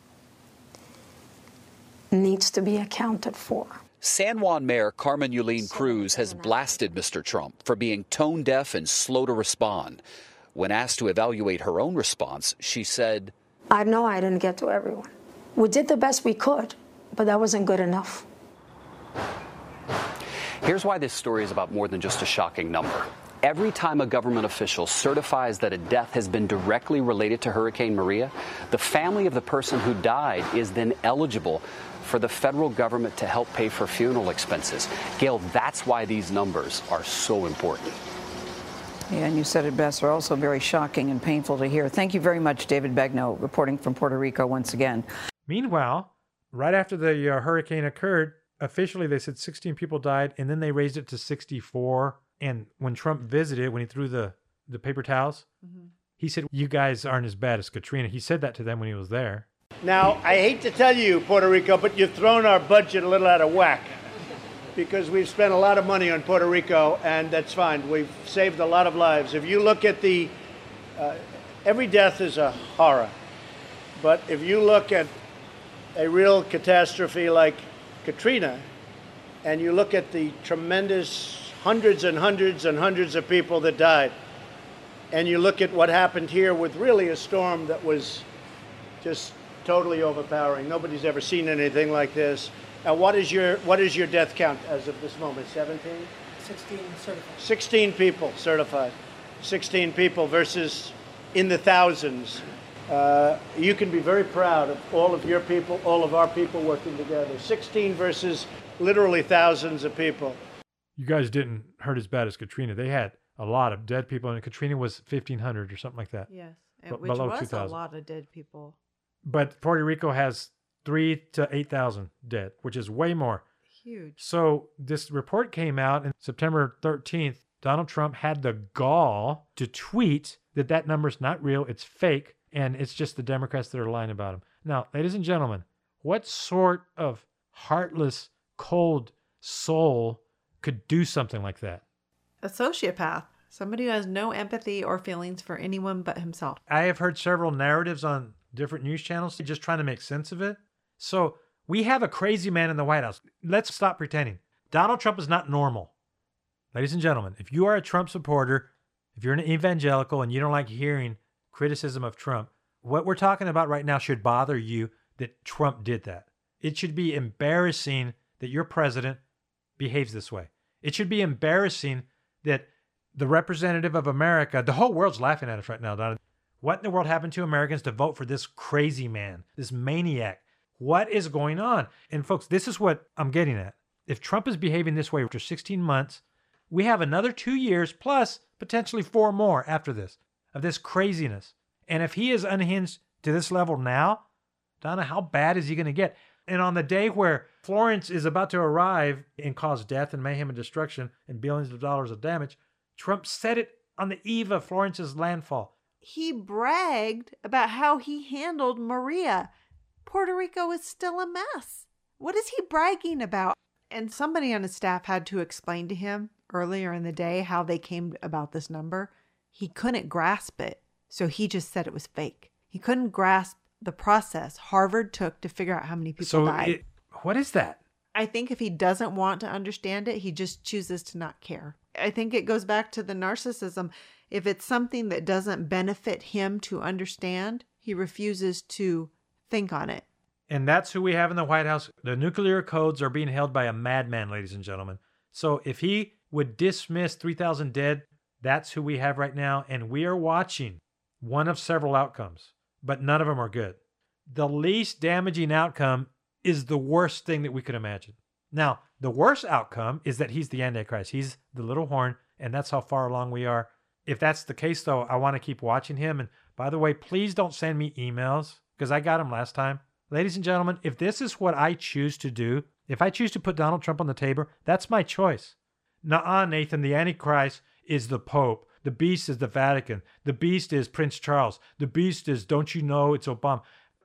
needs to be accounted for. San Juan Mayor Carmen Yulín Cruz has blasted Mister Trump for being tone deaf and slow to respond. When asked to evaluate her own response, she said, I know I didn't get to everyone. We did the best we could, but that wasn't good enough. Here's why this story is about more than just a shocking number. Every time a government official certifies that a death has been directly related to Hurricane Maria, the family of the person who died is then eligible for the federal government to help pay for funeral expenses. Gail, that's why these numbers are so important. Yeah, and you said it best. They're also very shocking and painful to hear. Thank you very much, David Begnaud, reporting from Puerto Rico once again. Meanwhile, right after the uh, hurricane occurred, officially they said sixteen people died, and then they raised it to sixty-four. And when Trump visited, when he threw the, the paper towels, mm-hmm. he said, you guys aren't as bad as Katrina. He said that to them when he was there. Now, I hate to tell you, Puerto Rico, but you've thrown our budget a little out of whack because we've spent a lot of money on Puerto Rico, and that's fine. We've saved a lot of lives. If you look at the, uh, every death is a horror. But if you look at a real catastrophe like Katrina, and you look at the tremendous hundreds and hundreds and hundreds of people that died, and you look at what happened here with really a storm that was just totally overpowering. Nobody's ever seen anything like this. And what is your what is your death count as of this moment? seventeen? sixteen certified. sixteen people certified. sixteen people versus in the thousands. Uh, you can be very proud of all of your people, all of our people working together. sixteen versus literally thousands of people. You guys didn't hurt as bad as Katrina. They had a lot of dead people, and Katrina was fifteen hundred or something like that. Yes, B- which below was two thousand. a lot of dead people. But Puerto Rico has three to eight thousand dead, which is way more. Huge. So this report came out on September thirteenth. Donald Trump had the gall to tweet that that number's not real, it's fake, and it's just the Democrats that are lying about him. Now, ladies and gentlemen, what sort of heartless, cold soul could do something like that? A sociopath. Somebody who has no empathy or feelings for anyone but himself. I have heard several narratives on different news channels just trying to make sense of it. So we have a crazy man in the White House. Let's stop pretending. Donald Trump is not normal. Ladies and gentlemen, if you are a Trump supporter, if you're an evangelical and you don't like hearing criticism of Trump. What we're talking about right now should bother you that Trump did that. It should be embarrassing that your president behaves this way. It should be embarrassing that the representative of America, the whole world's laughing at us right now, Donna. What in the world happened to Americans to vote for this crazy man, this maniac? What is going on? And folks, this is what I'm getting at. If Trump is behaving this way after sixteen months, we have another two years plus potentially four more after this of this craziness. And if he is unhinged to this level now, Donna, how bad is he going to get? And on the day where Florence is about to arrive and cause death and mayhem and destruction and billions of dollars of damage, Trump said it on the eve of Florence's landfall. He bragged about how he handled Maria. Puerto Rico is still a mess. What is he bragging about? And somebody on his staff had to explain to him earlier in the day how they came about this number. He couldn't grasp it, so he just said it was fake. He couldn't grasp the process Harvard took to figure out how many people so died. It, what is that? I think if he doesn't want to understand it, he just chooses to not care. I think it goes back to the narcissism. If it's something that doesn't benefit him to understand, he refuses to think on it. And that's who we have in the White House. The nuclear codes are being held by a madman, ladies and gentlemen. So if he would dismiss three thousand dead, that's who we have right now. And we are watching one of several outcomes, but none of them are good. The least damaging outcome is the worst thing that we could imagine. Now, the worst outcome is that he's the Antichrist. He's the little horn, and that's how far along we are. If that's the case, though, I want to keep watching him. And by the way, please don't send me emails because I got them last time. Ladies and gentlemen, if this is what I choose to do, if I choose to put Donald Trump on the table, that's my choice. Nuh-uh, Nathan, the Antichrist is the Pope. The beast is the Vatican. The beast is Prince Charles. The beast is, don't you know, it's Obama.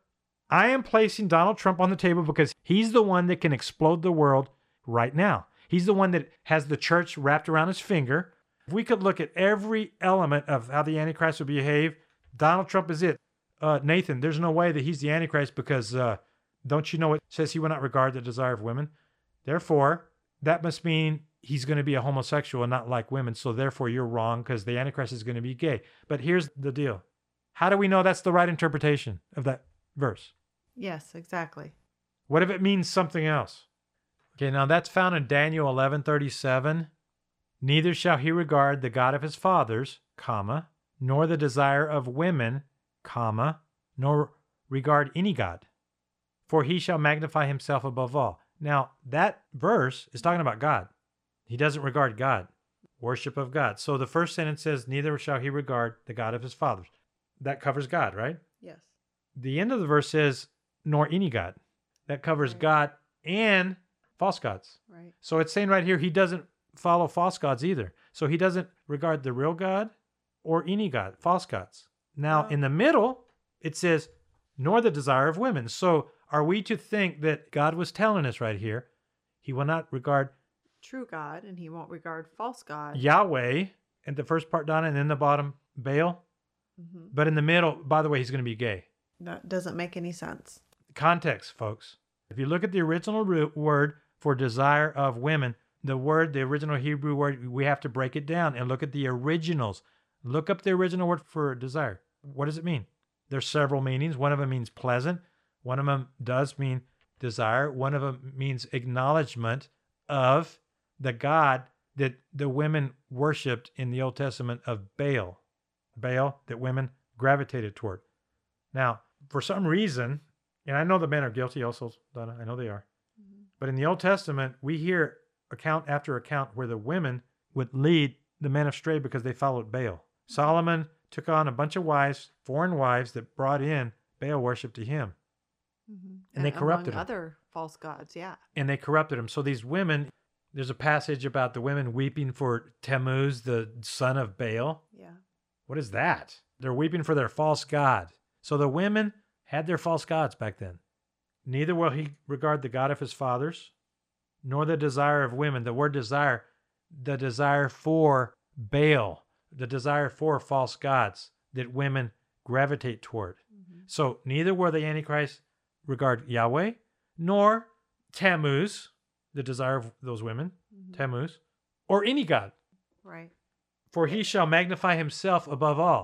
I am placing Donald Trump on the table because he's the one that can explode the world right now. He's the one that has the church wrapped around his finger. If we could look at every element of how the Antichrist would behave, Donald Trump is it. Uh, Nathan, there's no way that he's the Antichrist because uh, don't you know it says he will not regard the desire of women? Therefore, that must mean he's going to be a homosexual and not like women. So therefore, you're wrong because the Antichrist is going to be gay. But here's the deal. How do we know that's the right interpretation of that verse? Yes, exactly. What if it means something else? Okay, now that's found in Daniel eleven thirty-seven. Neither shall he regard the God of his fathers, comma, nor the desire of women, comma, nor regard any God, for he shall magnify himself above all. Now, that verse is talking about God. He doesn't regard God, worship of God. So the first sentence says, neither shall he regard the God of his fathers. That covers God, right? Yes. The end of the verse says, nor any God. That covers right. God and false gods. Right. So it's saying right here, he doesn't follow false gods either. So he doesn't regard the real God or any God, false gods. Now, oh. in the middle, it says, nor the desire of women. So are we to think that God was telling us right here, he will not regard true God and he won't regard false God? Yahweh, and the first part, Donna, and then the bottom, Baal. Mm-hmm. But in the middle, by the way, he's going to be gay. That doesn't make any sense. Context, folks. If you look at the original root word for desire of women, the word, the original Hebrew word, we have to break it down and look at the originals. Look up the original word for desire. What does it mean? There's several meanings. One of them means pleasant. One of them does mean desire. One of them means acknowledgement of the God that the women worshipped in the Old Testament of Baal. Baal that women gravitated toward. Now, for some reason, and I know the men are guilty also, Donna, I know they are. Mm-hmm. But in the Old Testament, we hear account after account where the women would lead the men astray because they followed Baal. Solomon took on a bunch of wives, foreign wives, that brought in Baal worship to him. Mm-hmm. And, and they corrupted him. Other false gods, yeah. And they corrupted him. So these women, there's a passage about the women weeping for Tammuz, the son of Baal. Yeah. What is that? They're weeping for their false god. So the women had their false gods back then. Neither will he regard the God of his fathers, nor the desire of women. The word desire, the desire for Baal, the desire for false gods that women gravitate toward. Mm-hmm. So neither will the Antichrist regard Yahweh, nor Tammuz, the desire of those women, mm-hmm. Tammuz, or any God. Right. For he shall magnify himself above all.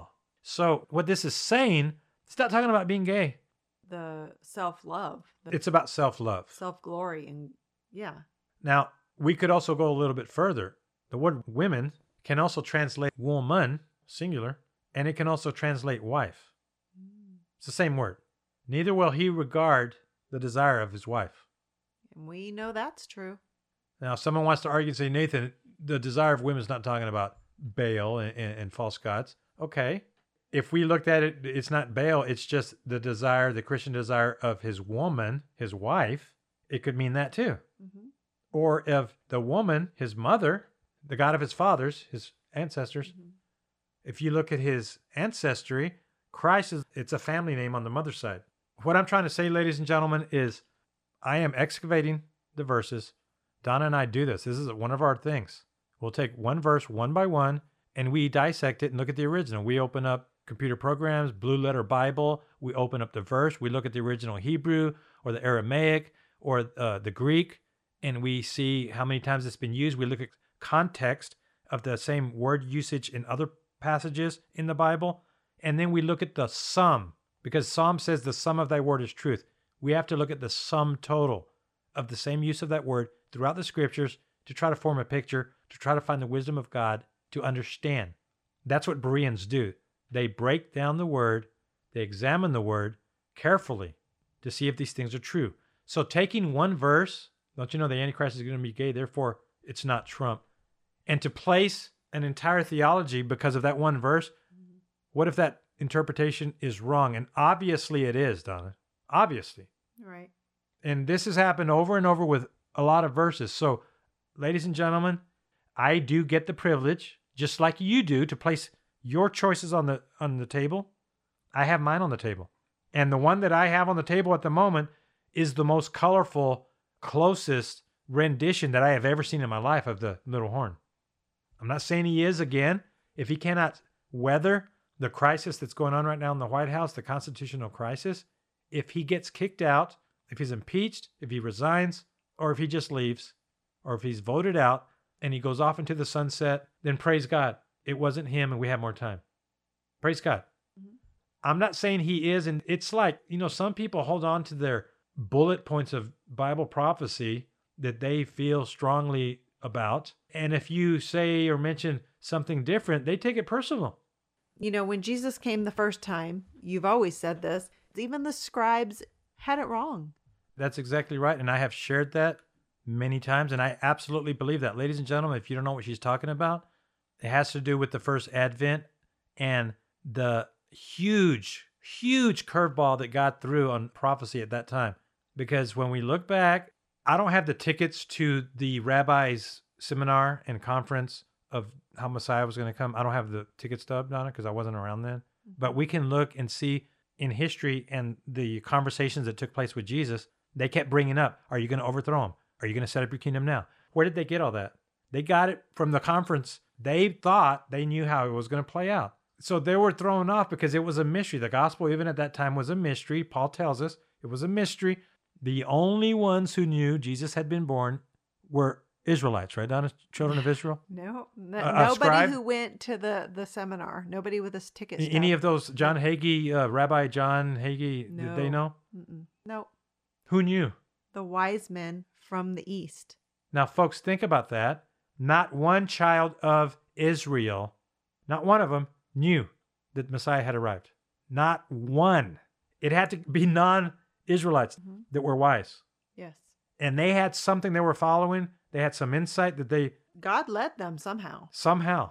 So what this is saying, it's not talking about being gay. The self-love. The It's about self-love. self-glory. And yeah. Now, we could also go a little bit further. The word women can also translate woman, singular, and it can also translate wife. It's the same word. Neither will he regard the desire of his wife. And we know that's true. Now, if someone wants to argue and say, Nathan, the desire of women is not talking about Baal and, and, and false gods. Okay. If we looked at it, it's not Baal. It's just the desire, the Christian desire of his woman, his wife. It could mean that too. Mm-hmm. Or if the woman, his mother, the God of his fathers, his ancestors, mm-hmm. if you look at his ancestry, Christ is, it's a family name on the mother's side. What I'm trying to say, ladies and gentlemen, is I am excavating the verses. Donna and I do this. This is one of our things. We'll take one verse one by one and we dissect it and look at the original. We open up computer programs, Blue Letter Bible. We open up the verse. We look at the original Hebrew or the Aramaic or uh, the Greek, and we see how many times it's been used. We look at context of the same word usage in other passages in the Bible. And then we look at the sum, because Psalm says the sum of thy word is truth. We have to look at the sum total of the same use of that word throughout the scriptures to try to form a picture, to try to find the wisdom of God, to understand. That's what Bereans do. They break down the word, they examine the word carefully to see if these things are true. So taking one verse, don't you know the Antichrist is going to be gay, therefore it's not Trump, and to place an entire theology because of that one verse, what if that interpretation is wrong? And obviously it is, Donna. Obviously. Right. And this has happened over and over with a lot of verses. So, ladies and gentlemen, I do get the privilege, just like you do, to place your choices on the on the table. I have mine on the table. And the one that I have on the table at the moment is the most colorful, closest rendition that I have ever seen in my life of the little horn. I'm not saying he is again. If he cannot weather the crisis that's going on right now in the White House, the constitutional crisis, if he gets kicked out, if he's impeached, if he resigns, or if he just leaves, or if he's voted out and he goes off into the sunset, then praise God. It wasn't him and we have more time. Praise God. Mm-hmm. I'm not saying he is. And it's like, you know, some people hold on to their bullet points of Bible prophecy that they feel strongly about. And if you say or mention something different, they take it personal. You know, when Jesus came the first time, you've always said this, even the scribes had it wrong. That's exactly right. And I have shared that many times. And I absolutely believe that. Ladies and gentlemen, if you don't know what she's talking about, it has to do with the first advent and the huge, huge curveball that God threw on prophecy at that time. Because when we look back, I don't have the tickets to the rabbi's seminar and conference of how Messiah was going to come. I don't have the ticket stub, Donna, because I wasn't around then. Mm-hmm. But we can look and see in history and the conversations that took place with Jesus, they kept bringing up, are you going to overthrow him? Are you going to set up your kingdom now? Where did they get all that? They got it from the conference. They thought they knew how it was going to play out. So they were thrown off because it was a mystery. The gospel, even at that time, was a mystery. Paul tells us it was a mystery. The only ones who knew Jesus had been born were Israelites, right, Donna? Children of Israel? No, no uh, nobody scribe? who went to the, the seminar. Nobody with a ticket stub. Any of those, John Hagee, uh, Rabbi John Hagee, no. did they know? Mm-mm. No. Who knew? The wise men from the east. Now, folks, think about that. Not one child of Israel, not one of them, knew that Messiah had arrived. Not one. It had to be non-Israelites mm-hmm. that were wise. Yes. And they had something they were following. They had some insight that they... God led them somehow. Somehow.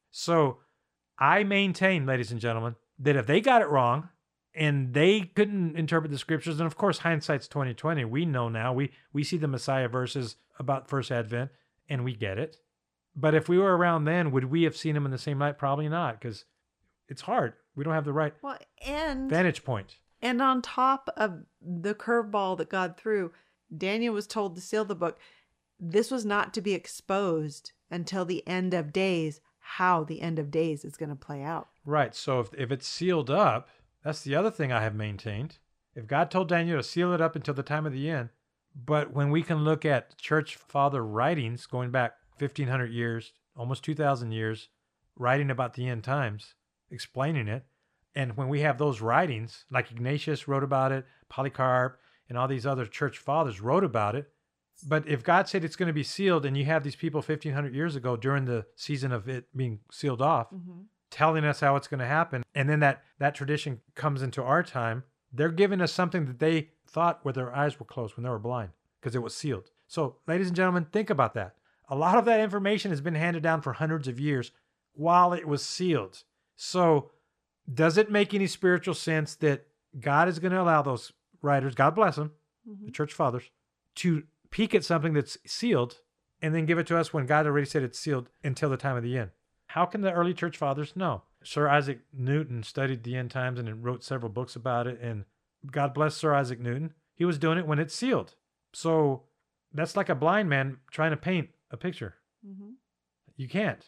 So I maintain, ladies and gentlemen, that if they got it wrong and they couldn't interpret the scriptures, and of course, hindsight's twenty twenty. We know now. We, we see the Messiah verses about First Advent, and we get it. But if we were around then, would we have seen him in the same light? Probably not, because it's hard. We don't have the right well, and, vantage point. And on top of the curveball that God threw, Daniel was told to seal the book. This was not to be exposed until the end of days, how the end of days is going to play out. Right. So if, if it's sealed up, that's the other thing I have maintained. If God told Daniel to seal it up until the time of the end, but when we can look at church father writings going back fifteen hundred years, almost two thousand years, writing about the end times, explaining it, And when we have those writings, like Ignatius wrote about it, Polycarp, and all these other church fathers wrote about it. But if God said it's going to be sealed, and you have these people fifteen hundred years ago during the season of it being sealed off, mm-hmm. telling us how it's going to happen, and then that, that tradition comes into our time, they're giving us something that they thought where their eyes were closed when they were blind, because it was sealed. So, ladies and gentlemen, think about that. A lot of that information has been handed down for hundreds of years while it was sealed. So, does it make any spiritual sense that God is going to allow those writers, God bless them, mm-hmm. the church fathers, to peek at something that's sealed and then give it to us when God already said it's sealed until the time of the end? How can the early church fathers know? Sir Isaac Newton studied the end times and wrote several books about it. And God bless Sir Isaac Newton. He was doing it when it's sealed. So that's like a blind man trying to paint a picture. Mm-hmm. You can't.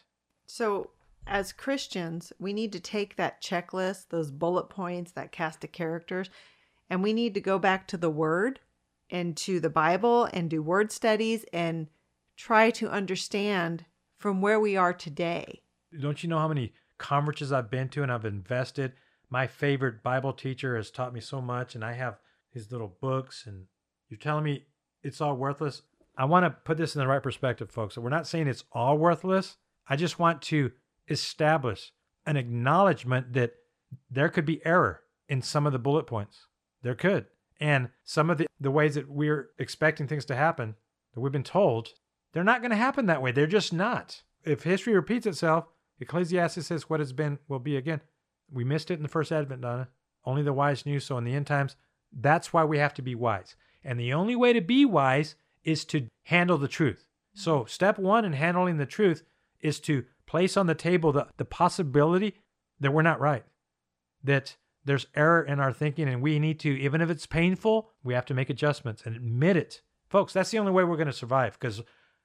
So as Christians, we need to take that checklist, those bullet points, that cast of characters, and we need to go back to the Word and to the Bible and do word studies and try to understand from where we are today. Don't you know how many conferences I've been to and I've invested? My favorite Bible teacher has taught me so much, and I have his little books, and you're telling me it's all worthless? I want to put this in the right perspective, folks. So we're not saying it's all worthless. I just want to establish an acknowledgement that there could be error in some of the bullet points. There could. And some of the, the ways that we're expecting things to happen, that we've been told, they're not going to happen that way. They're just not. If history repeats itself, Ecclesiastes says what has been will be again. We missed it in the first advent, Donna. Only the wise knew. So in the end times, that's why we have to be wise. And the only way to be wise is to handle the truth. So step one in handling the truth is to place on the table the, the possibility that we're not right, that there's error in our thinking, and we need to, even if it's painful, we have to make adjustments and admit it. Folks, that's the only way we're going to survive, because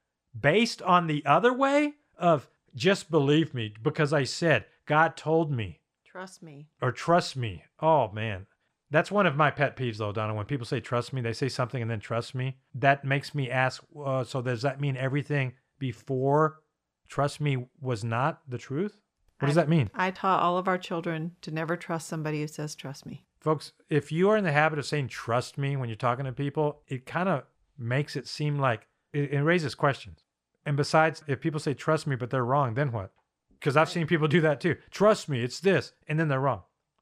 based on the other way of just believe me because I said, God told me. Trust me. Or trust me. Oh, man. That's one of my pet peeves, though, Donna. When people say trust me, they say something and then trust me. That makes me ask, uh, so does that mean everything before trust me was not the truth? What does I, that mean? I taught all of our children to never trust somebody who says trust me. Folks, if you are in the habit of saying trust me when you're talking to people, it kind of makes it seem like it, it raises questions. And besides, if people say trust me, but they're wrong, then what? Because I've seen people do that too. Trust me, it's this, and then they're wrong.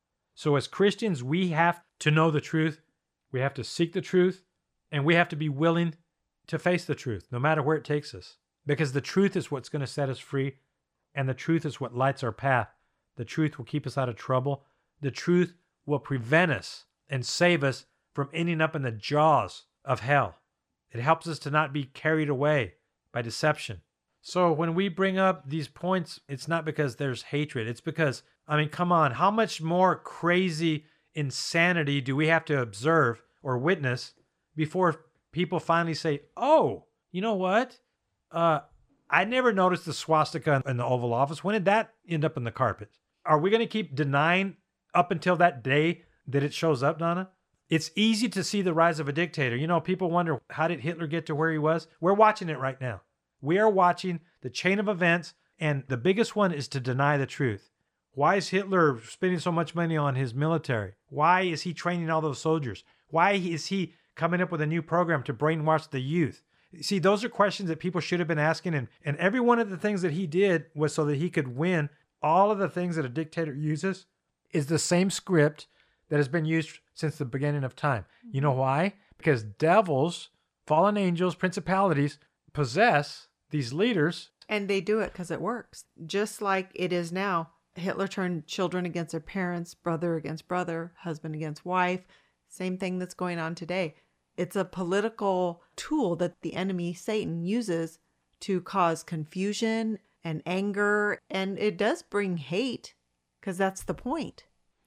So as Christians, we have to know the truth. We have to seek the truth, and we have to be willing to face the truth, no matter where it takes us. Because the truth is what's going to set us free, and the truth is what lights our path. The truth will keep us out of trouble. The truth will prevent us and save us from ending up in the jaws of hell. It helps us to not be carried away by deception. So when we bring up these points, it's not because there's hatred. It's because, I mean, come on, how much more crazy insanity do we have to observe or witness before people finally say, oh, you know what? Uh, I never noticed the swastika in the Oval Office. When did that end up in the carpet? Are we going to keep denying up until that day that it shows up, Donna? It's easy to see the rise of a dictator. You know, people wonder, how did Hitler get to where he was? We're watching it right now. We are watching the chain of events, and the biggest one is to deny the truth. Why is Hitler spending so much money on his military? Why is he training all those soldiers? Why is he coming up with a new program to brainwash the youth? See, those are questions that people should have been asking, and, and every one of the things that he did was so that he could win. All of the things that a dictator uses is the same script that has been used since the beginning of time. You know why? Because devils, fallen angels, principalities possess these leaders. And they do it because it works. Just like it is now. Hitler turned children against their parents, brother against brother, husband against wife. Same thing that's going on today. It's a political tool that the enemy, Satan, uses to cause confusion and anger. And it does bring hate, because that's the point.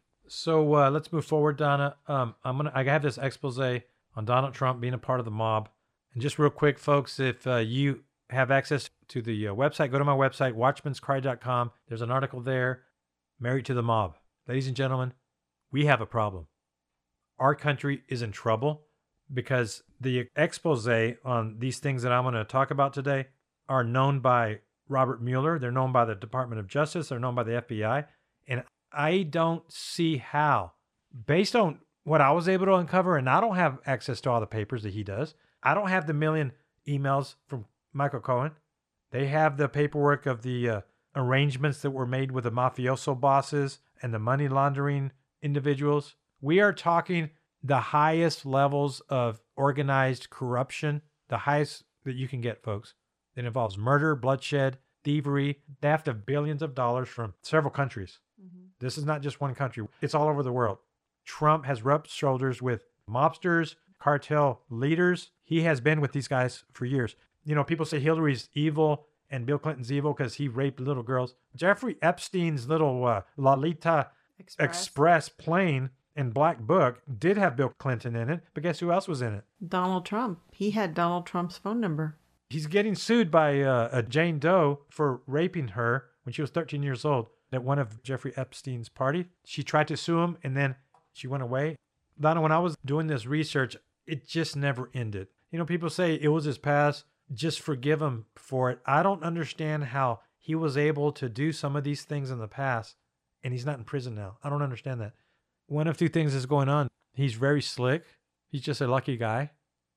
So uh, let's move forward, Donna. Um, I'm gonna. I have this expose on Donald Trump being a part of the mob. And just real quick, folks, if uh, you have access to the uh, website, go to my website, watchmans cry dot com. There's an article there, Married to the Mob. Ladies and gentlemen, we have a problem. Our country is in trouble because the expose on these things that I'm going to talk about today are known by Robert Mueller. They're known by the Department of Justice. They're known by the F B I. And I don't see how. Based on what I was able to uncover, and I don't have access to all the papers that he does. I don't have the million emails from Michael Cohen. They have the paperwork of the uh, arrangements that were made with the mafioso bosses and the money laundering individuals. We are talking the highest levels of organized corruption, the highest that you can get, folks. It involves murder, bloodshed, thievery, theft of billions of dollars from several countries. Mm-hmm. This is not just one country. It's all over the world. Trump has rubbed shoulders with mobsters, cartel leaders. He has been with these guys for years. You know, people say Hillary's evil and Bill Clinton's evil because he raped little girls. Jeffrey Epstein's little uh, Lolita Express. Express plane and Black Book did have Bill Clinton in it, but guess who else was in it? Donald Trump. He had Donald Trump's phone number. He's getting sued by uh, a Jane Doe for raping her when she was thirteen years old at one of Jeffrey Epstein's party. She tried to sue him, and then she went away. Donna, when I was doing this research, it just never ended. You know, people say it was his past. Just forgive him for it. I don't understand how he was able to do some of these things in the past, and he's not in prison now. I don't understand that. One of two things is going on. He's very slick. He's just a lucky guy.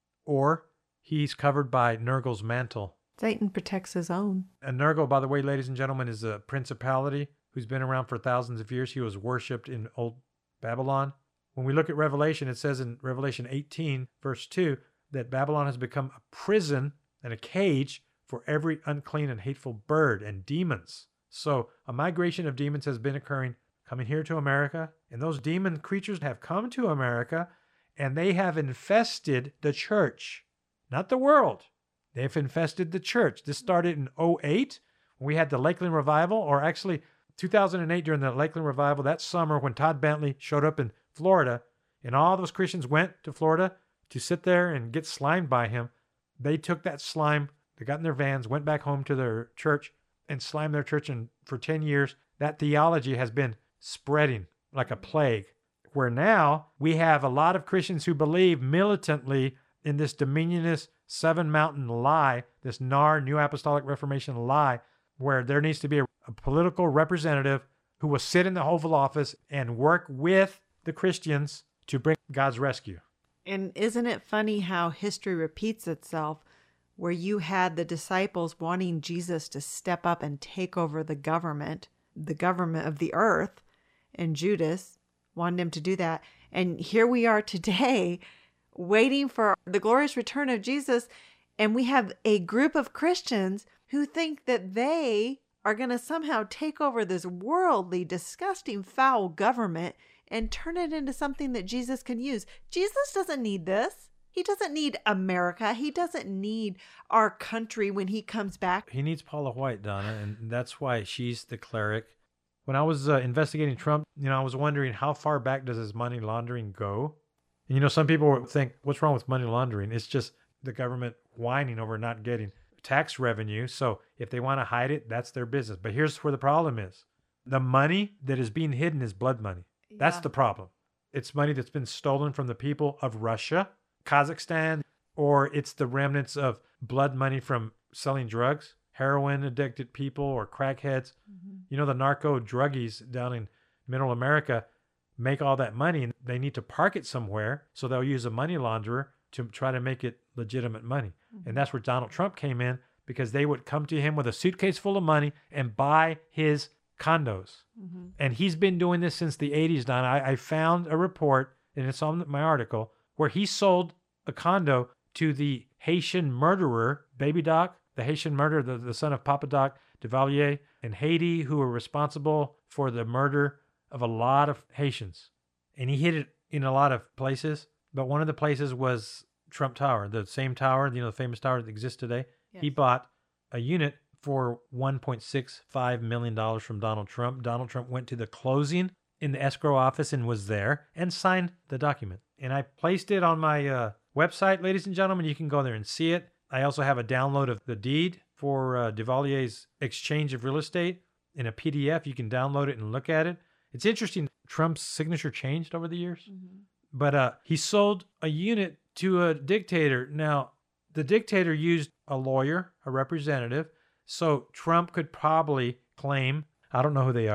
Or he's covered by Nergal's mantle. Satan protects his own. And Nergal, by the way, ladies and gentlemen, is a principality who's been around for thousands of years. He was worshipped in old Babylon. When we look at Revelation, it says in Revelation eighteen, verse two, that Babylon has become a prison and a cage for every unclean and hateful bird and demons. So a migration of demons has been occurring, coming here to America, and those demon creatures have come to America, and they have infested the church, not the world. They've infested the church. This started in oh eight, when we had the Lakeland Revival, or actually two thousand eight during the Lakeland Revival, that summer when Todd Bentley showed up in Florida, and all those Christians went to Florida to sit there and get slimed by him. They took that slime, they got in their vans, went back home to their church, and slimed their church. And for ten years, that theology has been spreading like a plague, where now we have a lot of Christians who believe militantly in this dominionist seven mountain lie, this N A R, New Apostolic Reformation lie, where there needs to be a, a political representative who will sit in the Oval Office and work with the Christians to bring God's rescue. And isn't it funny how history repeats itself, where you had the disciples wanting Jesus to step up and take over the government, the government of the earth, and Judas wanted him to do that. And here we are today waiting for the glorious return of Jesus, and we have a group of Christians who think that they are going to somehow take over this worldly, disgusting, foul government and turn it into something that Jesus can use. Jesus doesn't need this. He doesn't need America. He doesn't need our country when he comes back. He needs Paula White, Donna, and that's why she's the cleric. When I was uh, investigating Trump, you know, I was wondering how far back does his money laundering go? And, you know, some people think, what's wrong with money laundering? It's just the government whining over not getting tax revenue. So if they want to hide it, that's their business. But here's where the problem is. The money that is being hidden is blood money. That's yeah. the problem. It's money that's been stolen from the people of Russia, Kazakhstan, or it's the remnants of blood money from selling drugs, heroin addicted people or crackheads. Mm-hmm. You know, the narco druggies down in Middle America make all that money and they need to park it somewhere. So they'll use a money launderer to try to make it legitimate money. Mm-hmm. And that's where Donald Trump came in, because they would come to him with a suitcase full of money and buy his condos. Mm-hmm. And he's been doing this since the eighties, Don. I, I found a report, and it's on my article, where he sold a condo to the Haitian murderer, Baby Doc, the Haitian murderer, the, the son of Papa Doc Duvalier in Haiti, who were responsible for the murder of a lot of Haitians. And he hid it in a lot of places, but one of the places was Trump Tower, the same tower, you know, the famous tower that exists today. Yes. He bought a unit for one point six five million dollars from Donald Trump. Donald Trump went to the closing in the escrow office and was there and signed the document. And I placed it on my uh, website, ladies and gentlemen. You can go there and see it. I also have a download of the deed for uh, Duvalier's exchange of real estate in a P D F. You can download it and look at it. It's interesting. Trump's signature changed over the years, mm-hmm. but uh, he sold a unit to a dictator. Now, the dictator used a lawyer, a representative, so Trump could probably claim, I don't know who they are,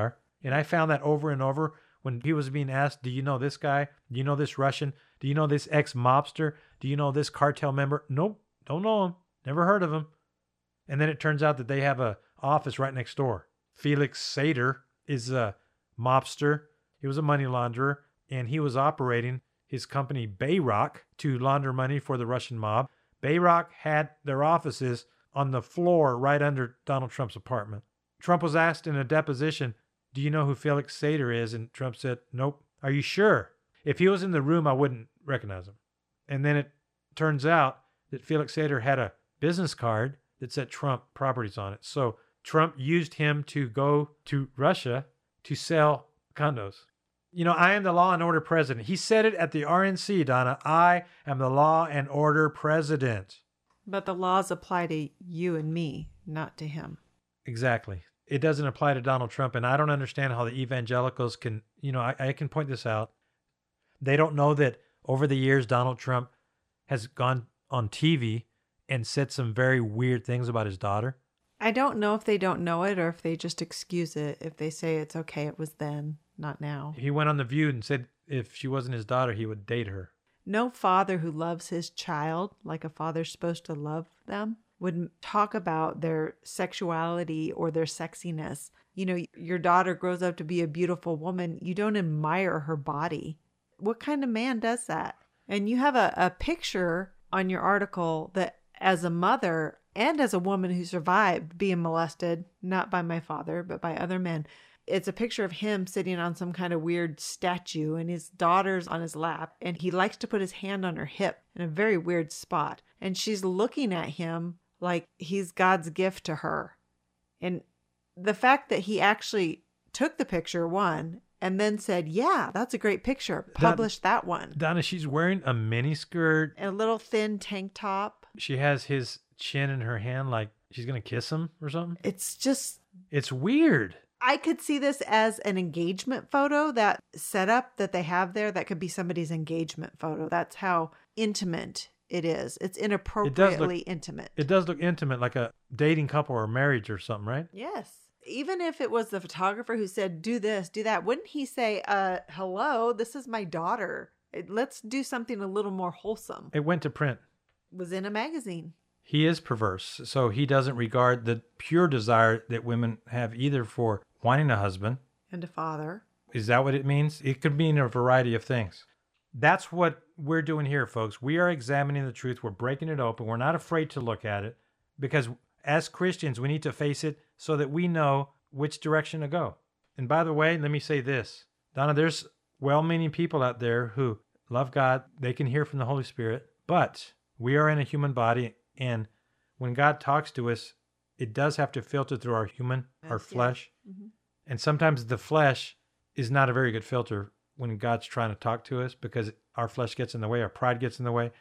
And I found that over and over when he was being asked, do you know this guy? Do you know this Russian? Do you know this ex-mobster? Do you know this cartel member? Nope, don't know him. Never heard of him. And then it turns out that they have a office right next door. Felix Sater is a mobster. He was a money launderer, and he was operating his company Bayrock to launder money for the Russian mob. Bayrock had their offices on the floor right under Donald Trump's apartment. Trump was asked in a deposition, do you know who Felix Sater is? And Trump said, nope. Are you sure? If he was in the room, I wouldn't recognize him. And then it turns out that Felix Sater had a business card that said Trump Properties on it. So Trump used him to go to Russia to sell condos. You know, I am the law and order president. He said it at the R N C, Donna. I am the law and order president. But the laws apply to you and me, not to him. Exactly. It doesn't apply to Donald Trump. And I don't understand how the evangelicals can, you know, I, I can point this out. They don't know that over the years, Donald Trump has gone on T V and said some very weird things about his daughter. I don't know if they don't know it or if they just excuse it. If they say it's okay, it was then, not now. He went on The View and said if she wasn't his daughter, he would date her. No father who loves his child like a father's supposed to love them would talk about their sexuality or their sexiness. You know, your daughter grows up to be a beautiful woman. You don't admire her body. What kind of man does that? And you have a, a picture on your article that as a mother and as a woman who survived being molested, not by my father, but by other men, it's a picture of him sitting on some kind of weird statue and his daughter's on his lap. And he likes to put his hand on her hip in a very weird spot. And she's looking at him like he's God's gift to her. And the fact that he actually took the picture, one, and then said, yeah, that's a great picture. Published Don, that one. Donna, she's wearing a mini skirt. A little thin tank top. She has his chin in her hand like she's going to kiss him or something. It's just... It's weird. I could see this as an engagement photo, that setup that they have there. That could be somebody's engagement photo. That's how intimate it is. It's inappropriately it does look, intimate. It does look intimate, like a dating couple or marriage or something, right? Yes. Even if it was the photographer who said, do this, do that, wouldn't he say, uh, hello, this is my daughter. Let's do something a little more wholesome. It went to print. It was in a magazine. He is perverse, so he doesn't regard the pure desire that women have either for wanting a husband. And a father. Is that what it means? It could mean a variety of things. That's what we're doing here, folks. We are examining the truth. We're breaking it open. We're not afraid to look at it because as Christians, we need to face it so that we know which direction to go. And by the way, let me say this. Donna, there's well-meaning people out there who love God. They can hear from the Holy Spirit, but we are in a human body. And when God talks to us, it does have to filter through our human, yes, our flesh. Yes. Mm-hmm. And sometimes the flesh is not a very good filter when God's trying to talk to us because our flesh gets in the way, our pride gets in the way,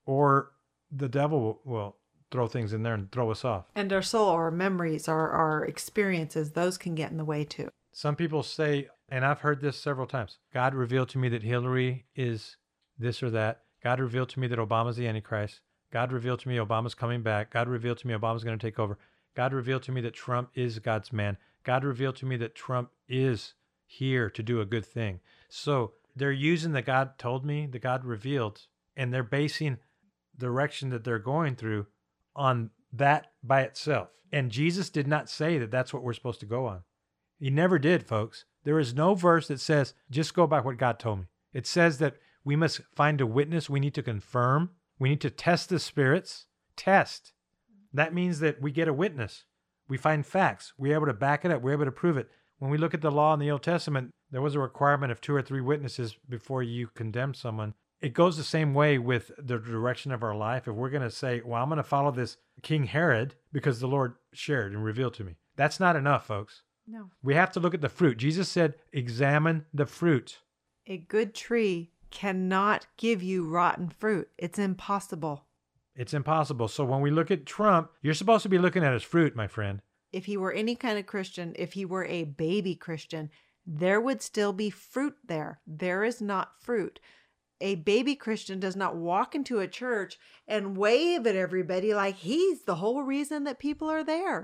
or the devil will, will throw things in there and throw us off. And our soul, our memories, our, our experiences, those can get in the way too. Some people say, and I've heard this several times, God revealed to me that Hillary is this or that. God revealed to me that Obama's the Antichrist. God revealed to me Obama's coming back. God revealed to me Obama's going to take over. God revealed to me that Trump is God's man. God revealed to me that Trump is here to do a good thing. So they're using the God told me, the God revealed, and they're basing the direction that they're going through on that by itself. And Jesus did not say that that's what we're supposed to go on. He never did, folks. There is no verse that says, just go by what God told me. It says that we must find a witness. We need to confirm. We need to test the spirits. Test. That means that we get a witness. We find facts. We're able to back it up. We're able to prove it. When we look at the law in the Old Testament, there was a requirement of two or three witnesses before you condemn someone. It goes the same way with the direction of our life. If we're going to say, well, I'm going to follow this King Herod because the Lord shared and revealed to me. That's not enough, folks. No. We have to look at the fruit. Jesus said, examine the fruit. A good tree cannot give you rotten fruit. It's impossible. It's impossible. So when we look at Trump, you're supposed to be looking at his fruit, my friend. If he were any kind of Christian, if he were a baby Christian, there would still be fruit there. There is not fruit. A baby Christian does not walk into a church and wave at everybody like he's the whole reason that people are there.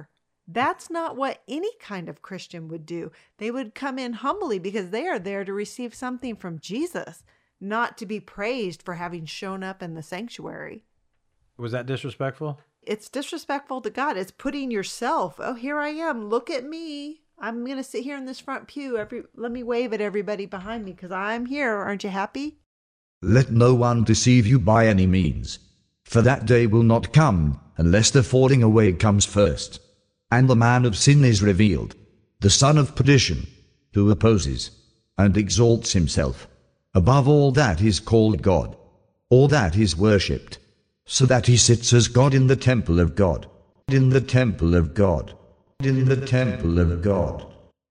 That's not what any kind of Christian would do. They would come in humbly because they are there to receive something from Jesus, not to be praised for having shown up in the sanctuary. Was that disrespectful? It's disrespectful to God. It's putting yourself, oh, here I am. Look at me. I'm going to sit here in this front pew. Every, let me wave at everybody behind me because I'm here. Aren't you happy? Let no one deceive you by any means. For that day will not come, unless the falling away comes first. And the man of sin is revealed, the son of perdition, who opposes and exalts himself above all that is called God, all that is worshipped, so that he sits as God in the temple of God, in the temple of God, in the temple of God.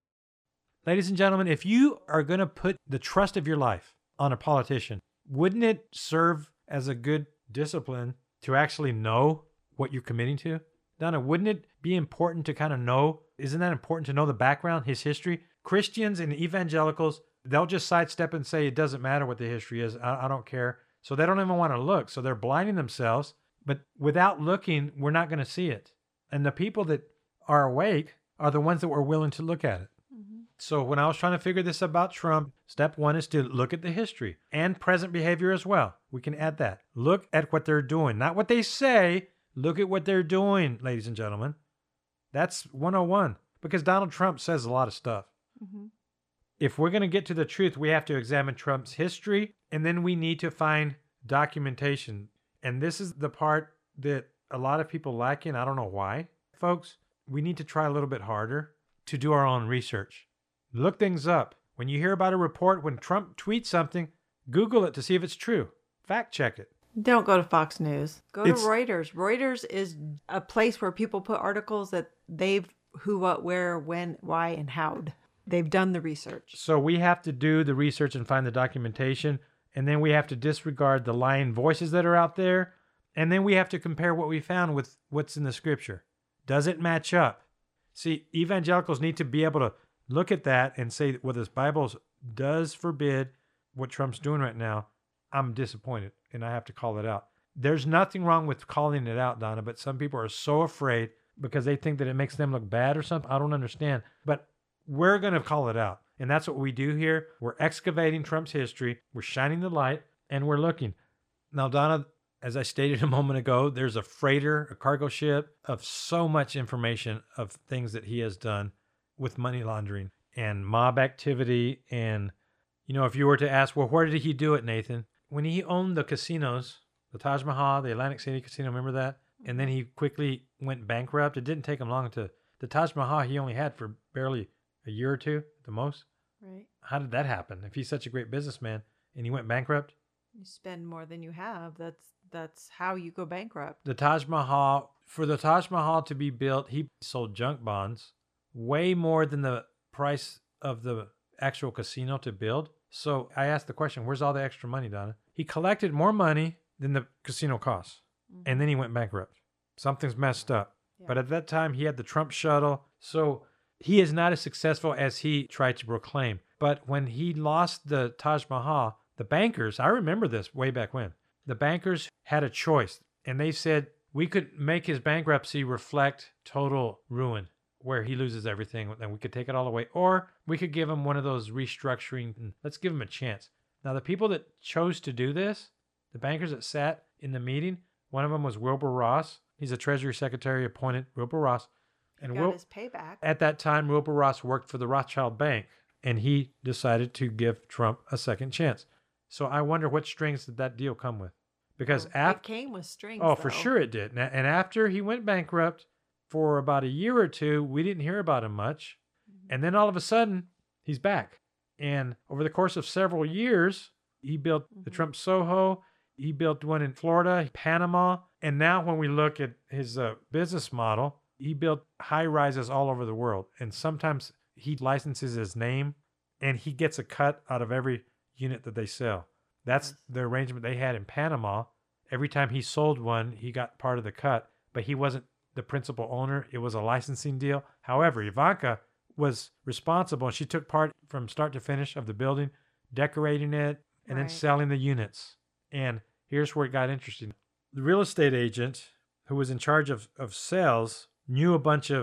Ladies and gentlemen, if you are going to put the trust of your life on a politician, wouldn't it serve as a good discipline to actually know what you're committing to? Donna, wouldn't it be important to kind of know, isn't that important to know the background, his history? Christians and evangelicals, they'll just sidestep and say it doesn't matter what the history is. I, I don't care. So they don't even want to look. So they're blinding themselves. But without looking, we're not going to see it. And the people that are awake are the ones that were willing to look at it. Mm-hmm. So when I was trying to figure this about Trump, step one is to look at the history and present behavior as well. We can add that. Look at what they're doing, not what they say. Look at what they're doing, ladies and gentlemen. That's one oh one, because Donald Trump says a lot of stuff. Mm-hmm. If we're going to get to the truth, we have to examine Trump's history, and then we need to find documentation. And this is the part that a lot of people lack in. I don't know why. Folks, we need to try a little bit harder to do our own research. Look things up. When you hear about a report, when Trump tweets something, Google it to see if it's true. Fact check it. Don't go to Fox News. Go It's- to Reuters. Reuters is a place where people put articles that they've who, what, where, when, why, and how'd. They've done the research. So we have to do the research and find the documentation, and then we have to disregard the lying voices that are out there, and then we have to compare what we found with what's in the scripture. Does it match up? See, evangelicals need to be able to look at that and say, well, this Bible does forbid what Trump's doing right now. I'm disappointed, and I have to call it out. There's nothing wrong with calling it out, Donna, but some people are so afraid because they think that it makes them look bad or something. I don't understand. But we're going to call it out, and that's what we do here. We're excavating Trump's history. We're shining the light, and we're looking. Now, Donna, as I stated a moment ago, there's a freighter, a cargo ship of so much information of things that he has done with money laundering and mob activity. And, you know, if you were to ask, well, where did he do it, Nathan? When he owned the casinos, the Taj Mahal, the Atlantic City Casino, remember that? And then he quickly went bankrupt. It didn't take him long to, the Taj Mahal he only had for barely a year or two at the most. Right. How did that happen? If he's such a great businessman and he went bankrupt? You spend more than you have. That's that's how you go bankrupt. The Taj Mahal, for the Taj Mahal to be built, he sold junk bonds way more than the price of the actual casino to build. So I asked the question, where's all the extra money, Donna? He collected more money than the casino costs, mm-hmm. and then he went bankrupt. Something's messed up. Yeah. But at that time, he had the Trump shuttle. So he is not as successful as he tried to proclaim. But when he lost the Taj Mahal, the bankers, I remember this way back when, the bankers had a choice. And they said, we could make his bankruptcy reflect total ruin, where he loses everything, and we could take it all away. Or we could give him one of those restructuring, let's give him a chance. Now, the people that chose to do this, the bankers that sat in the meeting, one of them was Wilbur Ross. He's a Treasury Secretary appointed, Wilbur Ross. And got Wil- his payback. At that time, Wilbur Ross worked for the Rothschild Bank, and he decided to give Trump a second chance. So I wonder what strings did that deal come with? Because well, after, it came with strings. Oh, though. for sure it did. And after he went bankrupt, for about a year or two, we didn't hear about him much. Mm-hmm. And then all of a sudden, he's back. And over the course of several years, he built mm-hmm. the Trump Soho. He built one in Florida, Panama. And now when we look at his uh, business model, he built high rises all over the world. And sometimes he licenses his name and he gets a cut out of every unit that they sell. That's yes. the arrangement they had in Panama. Every time he sold one, he got part of the cut, but he wasn't the principal owner. It was a licensing deal. However, Ivanka was responsible, and she took part from start to finish of the building, decorating it, and right. then selling the units. And here's where it got interesting. The real estate agent who was in charge of, of sales knew a bunch of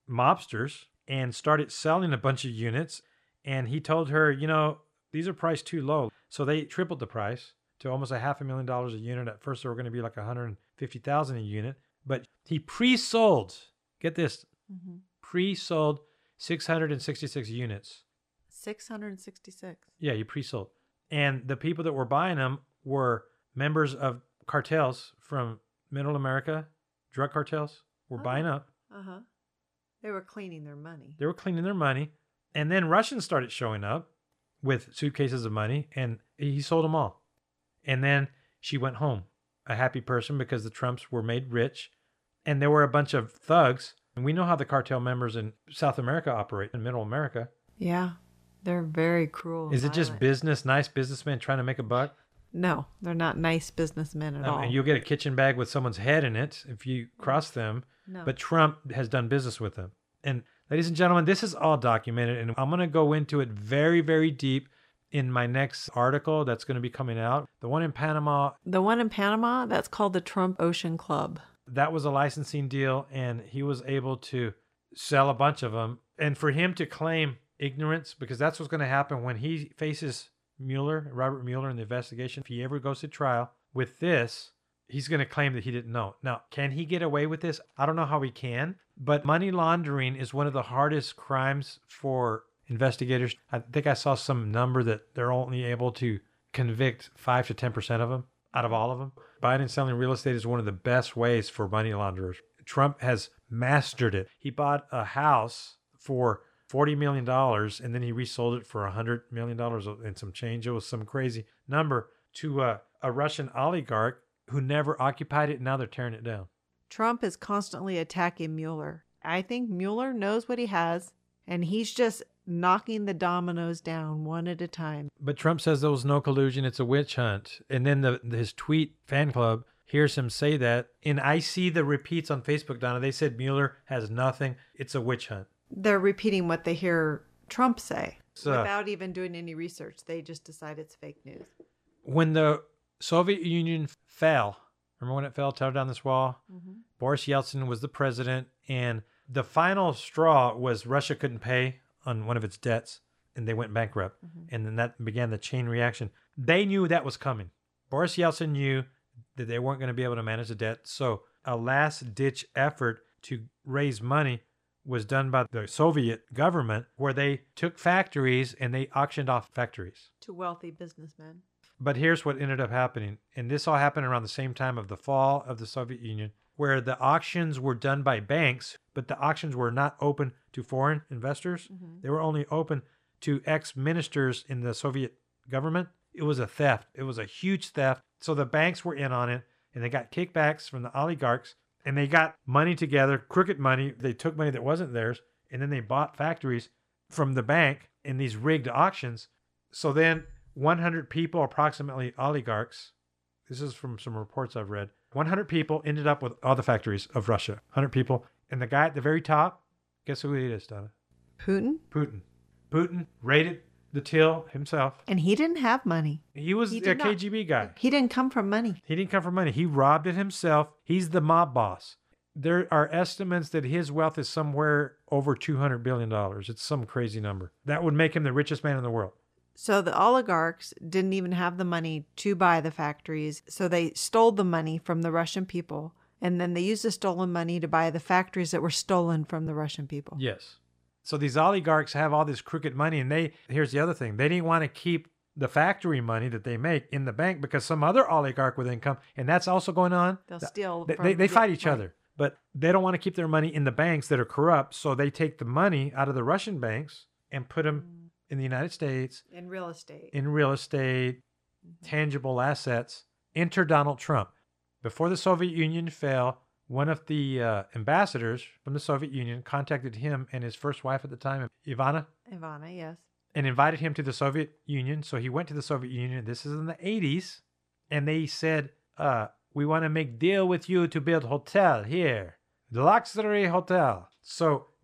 mobsters and started selling a bunch of units. And he told her, you know, these are priced too low. So they tripled the price to almost a half a million dollars a unit. At first, they were going to be like one hundred fifty thousand dollars a unit. But he pre-sold, get this, Mm-hmm. pre-sold six hundred sixty-six units. six hundred sixty-six. Yeah, he pre-sold. And the people that were buying them were members of cartels from Middle America, drug cartels were Oh. buying up. Uh-huh. They were cleaning their money. They were cleaning their money. And then Russians started showing up with suitcases of money, and he sold them all. And then she went home, a happy person, because the Trumps were made rich. And there were a bunch of thugs. And we know how the cartel members in South America operate, in Middle America. Yeah. They're very cruel. Is it just violent. business, nice businessmen trying to make a buck? No, they're not nice businessmen at Um, all. and you'll get a kitchen bag with someone's head in it if you cross them. No. But Trump has done business with them. And ladies and gentlemen, this is all documented. And I'm going to go into it very, very deep in my next article that's going to be coming out. The one in Panama, The one in Panama, that's called the Trump Ocean Club. that was a licensing deal. And he was able to sell a bunch of them. And for him to claim ignorance, because that's what's going to happen when he faces Mueller, Robert Mueller, in the investigation. If he ever goes to trial with this, he's going to claim that he didn't know. Now, can he get away with this? I don't know how he can, but money laundering is one of the hardest crimes for investigators. I think I saw some number that they're only able to convict five to ten percent of them out of all of them. Buying and selling real estate is one of the best ways for money launderers. Trump has mastered it. He bought a house for forty million dollars, and then he resold it for one hundred million dollars and some change. It was some crazy number to a, a Russian oligarch who never occupied it, and now they're tearing it down. Trump is constantly attacking Mueller. I think Mueller knows what he has, and he's just knocking the dominoes down one at a time. But Trump says there was no collusion, it's a witch hunt. And then the, his tweet fan club hears him say that. And I see the repeats on Facebook, Donna. They said Mueller has nothing. It's a witch hunt. They're repeating what they hear Trump say So- without even doing any research. They just decide it's fake news. When the Soviet Union fell, remember when it fell, tear down this wall? Mm-hmm. Boris Yeltsin was the president, and the final straw was Russia couldn't pay on one of its debts, and they went bankrupt. Mm-hmm. And then that began the chain reaction. They knew that was coming. Boris Yeltsin knew that they weren't going to be able to manage the debt. So a last-ditch effort to raise money was done by the Soviet government, where they took factories and they auctioned off factories. To wealthy businessmen. But here's what ended up happening. And this all happened around the same time of the fall of the Soviet Union, where the auctions were done by banks, but the auctions were not open to foreign investors. Mm-hmm. They were only open to ex-ministers in the Soviet government. It was a theft. It was a huge theft. So the banks were in on it, and they got kickbacks from the oligarchs, and they got money together, crooked money. They took money that wasn't theirs, and then they bought factories from the bank in these rigged auctions. So then one hundred people, approximately oligarchs, this is from some reports I've read, one hundred people ended up with all the factories of Russia. one hundred people. And the guy at the very top, guess who he is, Donna? Putin? Putin. Putin raided the till himself. And he didn't have money. He was He a did not. K G B guy. He didn't come from money. He didn't come from money. He robbed it himself. He's the mob boss. There are estimates that his wealth is somewhere over two hundred billion dollars. It's some crazy number. That would make him the richest man in the world. So the oligarchs didn't even have the money to buy the factories. So they stole the money from the Russian people. And then they used the stolen money to buy the factories that were stolen from the Russian people. Yes. So these oligarchs have all this crooked money, and they, here's the other thing, they didn't want to keep the factory money that they make in the bank because some other oligarch would then come, and that's also going on. They'll steal They, from- they, they fight each right. other, but they don't want to keep their money in the banks that are corrupt, so they take the money out of the Russian banks and put them in the United States, In real estate. in real estate, tangible assets. Enter Donald Trump. Before the Soviet Union fell, one of the uh, ambassadors from the Soviet Union contacted him and his first wife at the time, Ivana, Ivana, yes. and invited him to the Soviet Union. So he went to the Soviet Union. This is in the eighties. And they said, uh, we want to make deal with you to build hotel here. The luxury hotel. So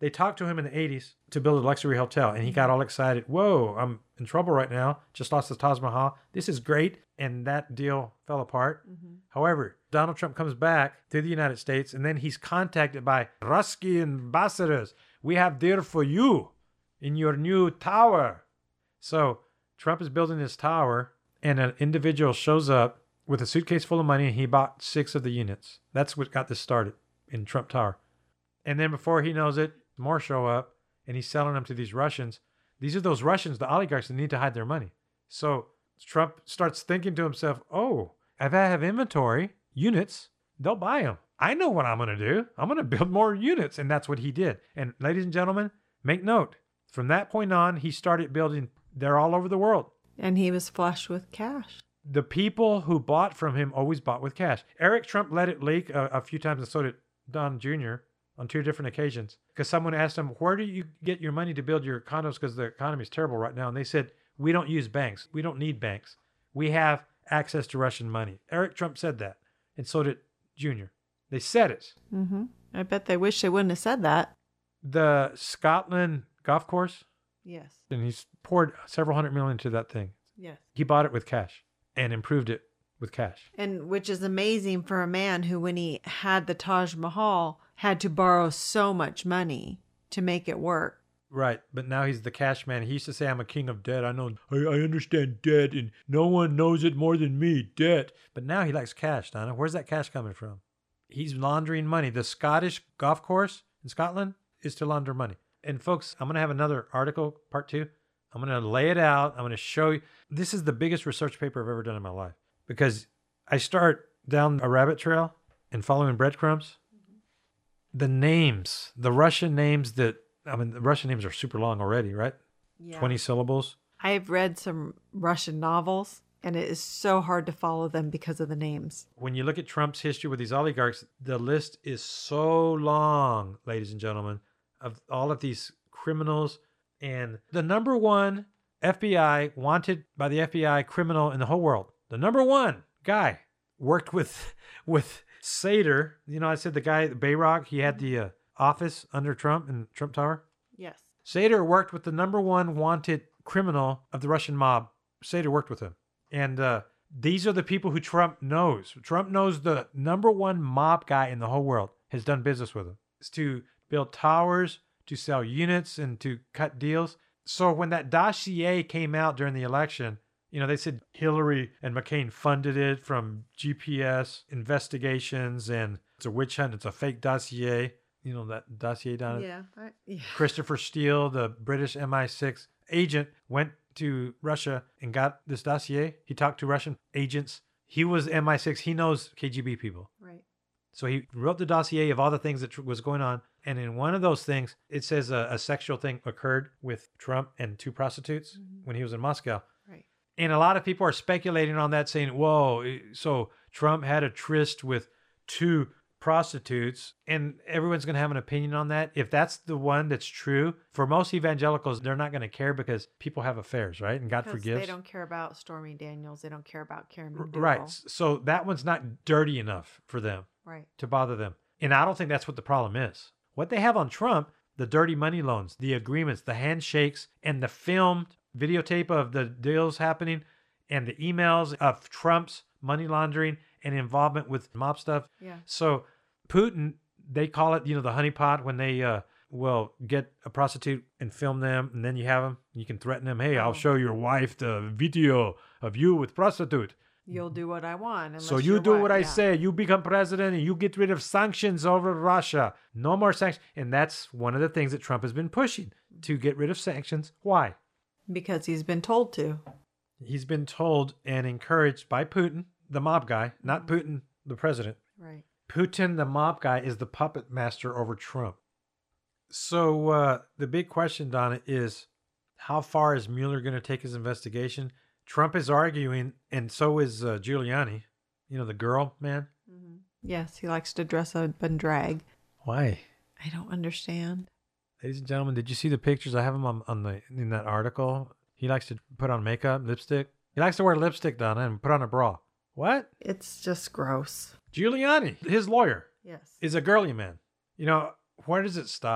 they talked to him in the eighties to build a luxury hotel, and he got all excited. Whoa, I'm in trouble right now. Just lost the Taj Mahal. This is great. And that deal fell apart. Mm-hmm. However, Donald Trump comes back to the United States, and then he's contacted by Ruski ambassadors. We have deal for you in your new tower. So Trump is building this tower, and an individual shows up with a suitcase full of money, and he bought six of the units. That's what got this started in Trump Tower. And then before he knows it, more show up, and he's selling them to these Russians. These are those Russians, the oligarchs, that need to hide their money. So Trump starts thinking to himself, oh, if I have inventory, units, they'll buy them. I know what I'm going to do. I'm going to build more units. And that's what he did. And ladies and gentlemen, make note. From that point on, he started building. They're all over the world. And he was flush with cash. The people who bought from him always bought with cash. Eric Trump let it leak a, a few times, and so did Don Junior on two different occasions. Because someone asked him, where do you get your money to build your condos? Because the economy is terrible right now. And they said, we don't use banks. We don't need banks. We have access to Russian money. Eric Trump said that. And so did Junior. They said it. Mm-hmm. I bet they wish they wouldn't have said that. The Scotland golf course? Yes. And he's poured several hundred million into that thing. Yes. He bought it with cash and improved it with cash. And which is amazing for a man who, when he had the Taj Mahal, had to borrow so much money to make it work. Right. But now he's the cash man. He used to say, I'm a king of debt. I know, I, I understand debt, and no one knows it more than me, debt. But now he likes cash, Donna. Where's that cash coming from? He's laundering money. The Scottish golf course in Scotland is to launder money. And folks, I'm going to have another article, part two. I'm going to lay it out. I'm going to show you. This is the biggest research paper I've ever done in my life, because I start down a rabbit trail and following breadcrumbs. The names, the Russian names that, I mean, the Russian names are super long already, right? Yeah. twenty syllables. I've read some Russian novels, and it is so hard to follow them because of the names. When you look at Trump's history with these oligarchs, the list is so long, ladies and gentlemen, of all of these criminals. And the number one F B I, wanted by the F B I criminal in the whole world, the number one guy worked with with Sater. You know, I said the guy, Bayrock, he had the uh, office under Trump in Trump Tower. Yes. Sater worked with the number one wanted criminal of the Russian mob. Sater worked with him. And uh, these are the people who Trump knows. Trump knows the number one mob guy in the whole world has done business with him. It's to build towers, to sell units, and to cut deals. So when that dossier came out during the election, you know, they said Hillary and McCain funded it from G P S investigations, and it's a witch hunt. It's a fake dossier. You know, that dossier down it? Yeah, I, yeah. Christopher Steele, the British M I six agent, went to Russia and got this dossier. He talked to Russian agents. He was M I six. He knows K G B people. Right. So he wrote the dossier of all the things that tr- was going on. And in one of those things, it says a, a sexual thing occurred with Trump and two prostitutes mm-hmm. when he was in Moscow. Right. And a lot of people are speculating on that, saying, whoa, so Trump had a tryst with two prostitutes, and everyone's going to have an opinion on that. If that's the one that's true, for most evangelicals, they're not going to care because people have affairs, right? And God because forgives. They don't care about Stormy Daniels. They don't care about Karen McDougal. Right. So that one's not dirty enough for them right. to bother them. And I don't think that's what the problem is. What they have on Trump, the dirty money loans, the agreements, the handshakes, and the filmed videotape of the deals happening, and the emails of Trump's money laundering and involvement with mob stuff. Yeah. So Putin, they call it, you know, the honeypot, when they uh, will get a prostitute and film them, and then you have them, you can threaten them, hey, oh. I'll show your wife the video of you with prostitute. You'll do what I want. So you do wife, what I yeah. say. You become president and you get rid of sanctions over Russia. No more sanctions. And that's one of the things that Trump has been pushing, to get rid of sanctions. Why? Because he's been told to. He's been told and encouraged by Putin, the mob guy, not Putin, the president. Right. Putin, the mob guy, is the puppet master over Trump. So uh, the big question, Donna, is how far is Mueller going to take his investigation? Trump is arguing, and so is uh, Giuliani, you know, the girl man. Mm-hmm. Yes, he likes to dress up and drag. Why? I don't understand. Ladies and gentlemen, did you see the pictures? I have him on, on the in that article. He likes to put on makeup, lipstick. He likes to wear lipstick, Donna, and put on a bra. What? It's just gross. Giuliani, his lawyer, yes, is a girly man. You know, where does it stop?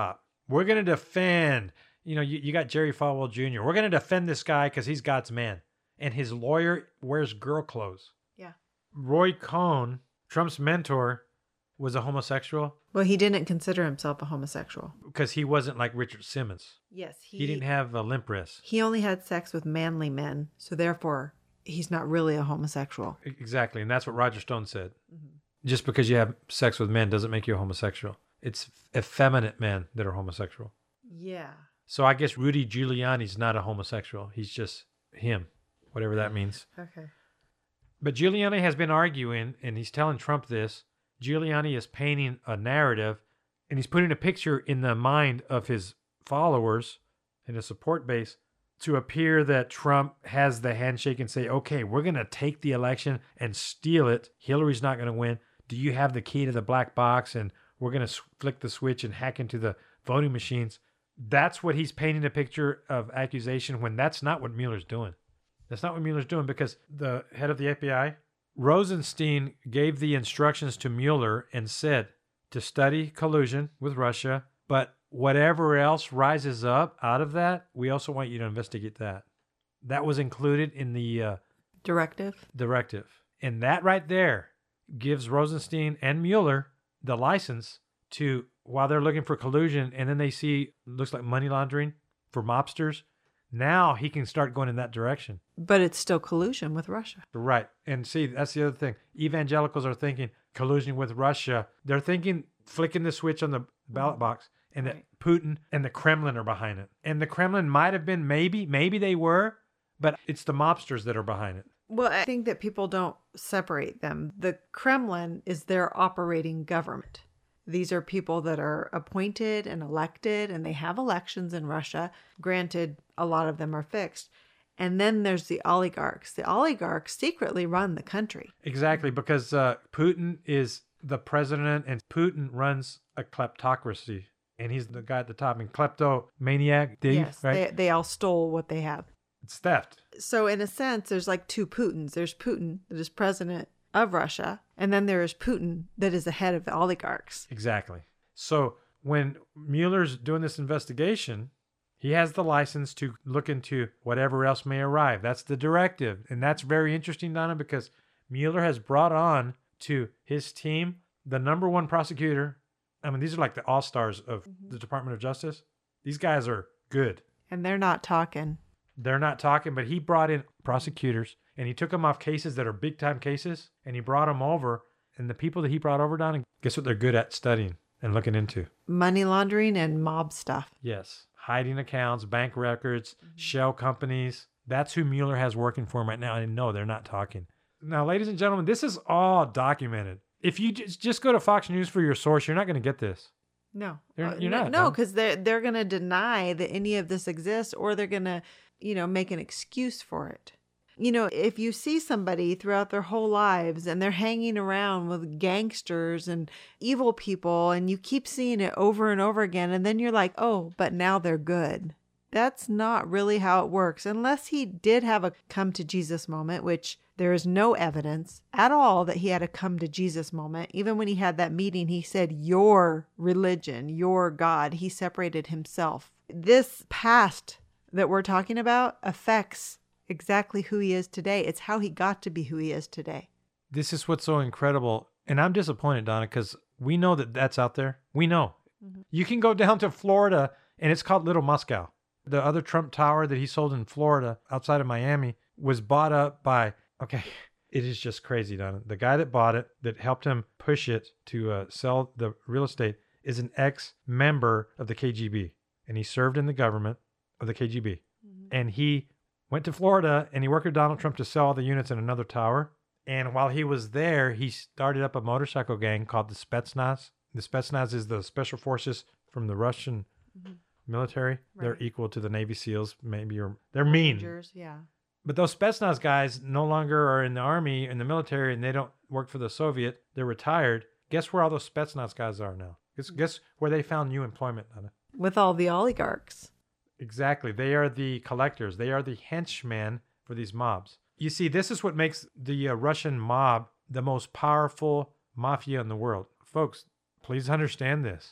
We're going to defend, you know, you, you got Jerry Falwell Junior We're going to defend this guy because he's God's man. And his lawyer wears girl clothes. Yeah. Roy Cohn, Trump's mentor, was a homosexual. Well, he didn't consider himself a homosexual. Because he wasn't like Richard Simmons. Yes. He, he didn't have a limp wrist. He only had sex with manly men. So therefore, he's not really a homosexual. Exactly. And that's what Roger Stone said. Mm-hmm. Just because you have sex with men doesn't make you a homosexual. It's effeminate men that are homosexual. Yeah. So I guess Rudy Giuliani's not a homosexual. He's just him, whatever that means. Okay. But Giuliani has been arguing, and he's telling Trump this. Giuliani is painting a narrative, and he's putting a picture in the mind of his followers and his support base to appear that Trump has the handshake and say, okay, we're going to take the election and steal it. Hillary's not going to win. Do you have the key to the black box? And we're going to flick the switch and hack into the voting machines. That's what he's painting a picture of accusation when that's not what Mueller's doing. That's not what Mueller's doing because the head of the F B I, Rosenstein, gave the instructions to Mueller and said to study collusion with Russia, but whatever else rises up out of that, we also want you to investigate that. That was included in the uh, directive. Directive. And that right there gives Rosenstein and Mueller the license to, while they're looking for collusion and then they see, looks like money laundering for mobsters, now he can start going in that direction. But it's still collusion with Russia. Right. And see, that's the other thing. Evangelicals are thinking collusion with Russia. They're thinking flicking the switch on the ballot box and right. that Putin and the Kremlin are behind it. And the Kremlin might have been, maybe, maybe they were, but it's the mobsters that are behind it. Well, I think that people don't separate them. The Kremlin is their operating government. These are people that are appointed and elected, and they have elections in Russia. Granted, a lot of them are fixed. And then there's the oligarchs. The oligarchs secretly run the country. Exactly, because uh, Putin is the president, and Putin runs a kleptocracy. And he's the guy at the top, and kleptomaniac, thief, yes, right? They, they all stole what they have. It's theft. So in a sense, there's like two Putins. There's Putin that is president of Russia, and then there is Putin that is the head of the oligarchs. Exactly. So when Mueller's doing this investigation, he has the license to look into whatever else may arrive. That's the directive. And that's very interesting, Donna, because Mueller has brought on to his team the number one prosecutor. I mean, these are like the all-stars of mm-hmm. the Department of Justice. These guys are good. And they're not talking. They're not talking, but he brought in prosecutors and he took them off cases that are big-time cases and he brought them over. And the people that he brought over, Donna, guess what they're good at studying and looking into? Money laundering and mob stuff. Yes. Hiding accounts, bank records, mm-hmm. shell companies. That's who Mueller has working for him right now. And no, they're not talking. Now, ladies and gentlemen, this is all documented. If you just, just go to Fox News for your source, you're not going to get this. No. You're, you're not. No, because they're, they're going to deny that any of this exists, or they're going to, you know, make an excuse for it. You know, if you see somebody throughout their whole lives and they're hanging around with gangsters and evil people, and you keep seeing it over and over again, and then you're like, oh, but now they're good. That's not really how it works. Unless he did have a come to Jesus moment, which there is no evidence at all that he had a come to Jesus moment. Even when he had that meeting, he said, your religion, your God. He separated himself. This past that we're talking about affects exactly who he is today. It's how he got to be who he is today. This is what's so incredible. And I'm disappointed, Donna, because we know that that's out there. We know. Mm-hmm. You can go down to Florida and it's called Little Moscow. The other Trump Tower that he sold in Florida outside of Miami was bought up by, okay, it is just crazy, Donna. The guy that bought it, that helped him push it to uh, sell the real estate, is an ex-member of the K G B. And he served in the government of the K G B. Mm-hmm. And he went to Florida and he worked with Donald Trump to sell all the units in another tower. And while he was there, he started up a motorcycle gang called the Spetsnaz. The Spetsnaz is the special forces from the Russian mm-hmm. military. Right. They're equal to the Navy SEALs, maybe, or they're mean. Rangers, yeah. But those Spetsnaz guys no longer are in the army, in the military, and they don't work for the Soviet. They're retired. Guess where all those Spetsnaz guys are now? Guess, guess where they found new employment, Donna? With all the oligarchs. Exactly. They are the collectors. They are the henchmen for these mobs. You see, this is what makes the uh, Russian mob the most powerful mafia in the world. Folks, please understand this.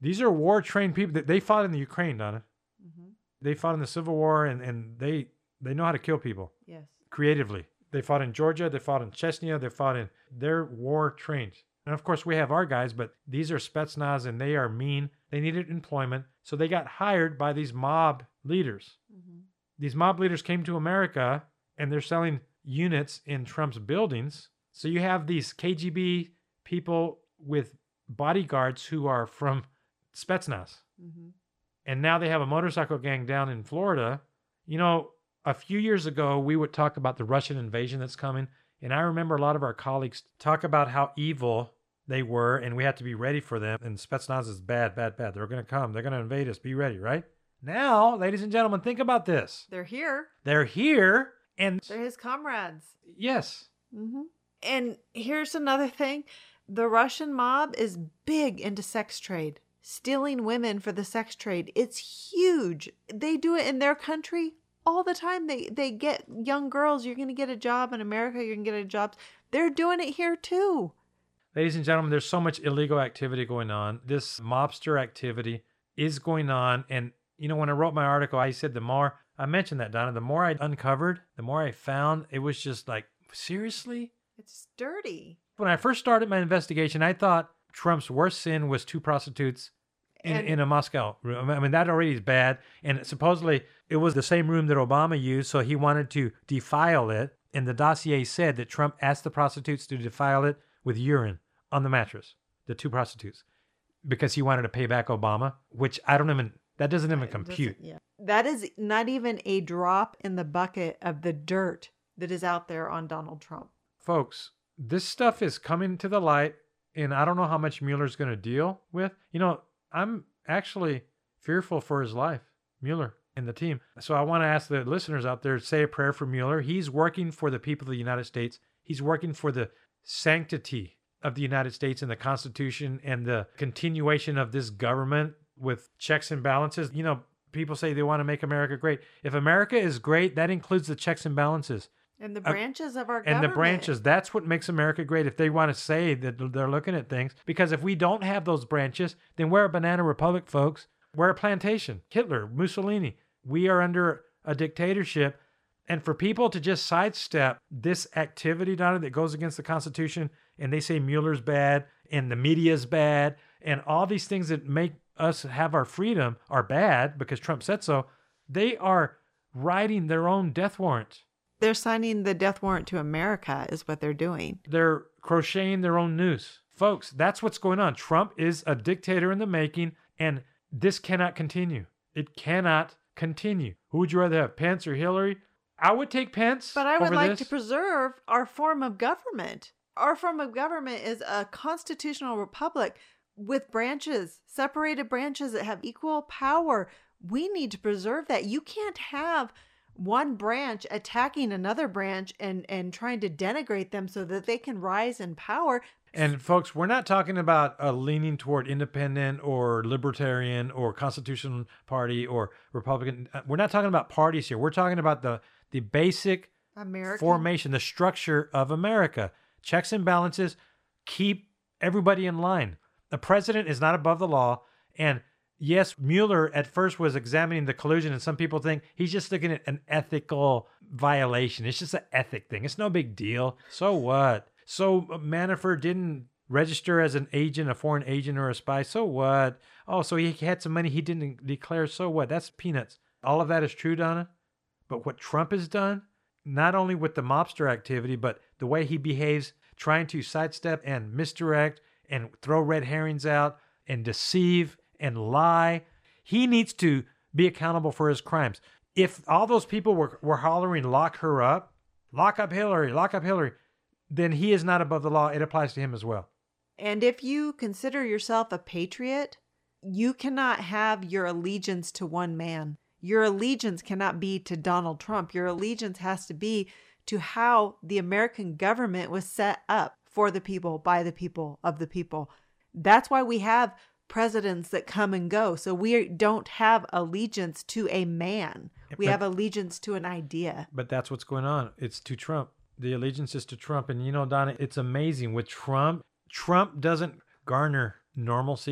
These are war-trained people. That they fought in the Ukraine, Donna. Mm-hmm. They fought in the Civil War, and, and they they know how to kill people. Yes. Creatively. They fought in Georgia. They fought in Chechnya. They fought in... They're war-trained. And of course, we have our guys, but these are Spetsnaz, and they are mean. They needed employment, so they got hired by these mob leaders. Mm-hmm. These mob leaders came to America, and they're selling units in Trump's buildings. So you have these K G B people with bodyguards who are from Spetsnaz. Mm-hmm. And now they have a motorcycle gang down in Florida. You know, a few years ago, we would talk about the Russian invasion that's coming. And I remember a lot of our colleagues talk about how evil they were, and we had to be ready for them. And Spetsnaz is bad, bad, bad. They're going to come. They're going to invade us. Be ready, right? Now, ladies and gentlemen, think about this. They're here. They're here, and... They're his comrades. Yes. Mm-hmm. And here's another thing. The Russian mob is big into sex trade. Stealing women for the sex trade. It's huge. They do it in their country all the time. They they get young girls. You're going to get a job in America. You're going to get a job. They're doing it here too. Ladies and gentlemen, there's so much illegal activity going on. This mobster activity is going on. And, you know, when I wrote my article, I said the more, I mentioned that, Donna, the more I uncovered, the more I found, it was just like, seriously? It's dirty. When I first started my investigation, I thought Trump's worst sin was two prostitutes in, in a Moscow room. I mean, that already is bad. And supposedly it was the same room that Obama used, so he wanted to defile it. And the dossier said that Trump asked the prostitutes to defile it with urine on the mattress, the two prostitutes, because he wanted to pay back Obama, which I don't even, that doesn't even compute. Yeah. That is not even a drop in the bucket of the dirt that is out there on Donald Trump. Folks, this stuff is coming to the light, and I don't know how much Mueller's going to deal with. You know, I'm actually fearful for his life, Mueller and the team. So I want to ask the listeners out there, say a prayer for Mueller. He's working for the people of the United States. He's working for the sanctity of the United States and the Constitution and the continuation of this government with checks and balances. You know, people say they want to make America great. If America is great, that includes the checks and balances. And the branches uh, of our and government. And the branches. That's what makes America great. If they want to say that they're looking at things. Because if we don't have those branches, then we're a banana republic, folks. We're a plantation. Hitler, Mussolini. We are under a dictatorship. And for people to just sidestep this activity, Donna, that goes against the Constitution, and they say Mueller's bad, and the media's bad, and all these things that make us have our freedom are bad because Trump said so, they are writing their own death warrant. They're signing the death warrant to America is what they're doing. They're crocheting their own noose. Folks, that's what's going on. Trump is a dictator in the making, and this cannot continue. It cannot continue. Who would you rather have, Pence or Hillary? I would take Pence. But I would over like this. to preserve our form of government. Our form of government is a constitutional republic with branches, separated branches that have equal power. We need to preserve that. You can't have one branch attacking another branch and, and trying to denigrate them so that they can rise in power. And folks, we're not talking about a leaning toward independent or libertarian or Constitutional Party or Republican. We're not talking about parties here. We're talking about the, the basic American formation, the structure of America. Checks and balances, keep everybody in line. The president is not above the law. And yes, Mueller at first was examining the collusion, and some people think he's just looking at an ethical violation. It's just an ethic thing. It's no big deal. So what? So Manafort didn't register as an agent, a foreign agent or a spy. So what? Oh, so he had some money he didn't declare. So what? That's peanuts. All of that is true, Donna. But what Trump has done, not only with the mobster activity, but the way he behaves, trying to sidestep and misdirect and throw red herrings out and deceive and lie. He needs to be accountable for his crimes. If all those people were, were hollering, lock her up, lock up Hillary, lock up Hillary, then he is not above the law. It applies to him as well. And if you consider yourself a patriot, you cannot have your allegiance to one man. Your allegiance cannot be to Donald Trump. Your allegiance has to be to how the American government was set up for the people, by the people, of the people. That's why we have presidents that come and go. So we don't have allegiance to a man. We but, have allegiance to an idea. But that's what's going on. It's to Trump. The allegiance is to Trump. And you know, Donna, it's amazing with Trump. Trump doesn't garner normalcy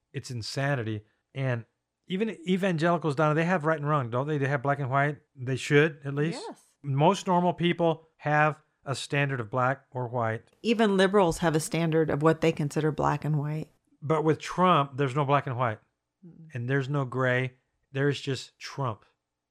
It's insanity. And even evangelicals, Donna, they have right and wrong, don't they? They have black and white. They should, at least. Yes. Most normal people have a standard of black or white. Even liberals have a standard of what they consider black and white. But with Trump, there's no black and white. And there's no gray. There's just Trump.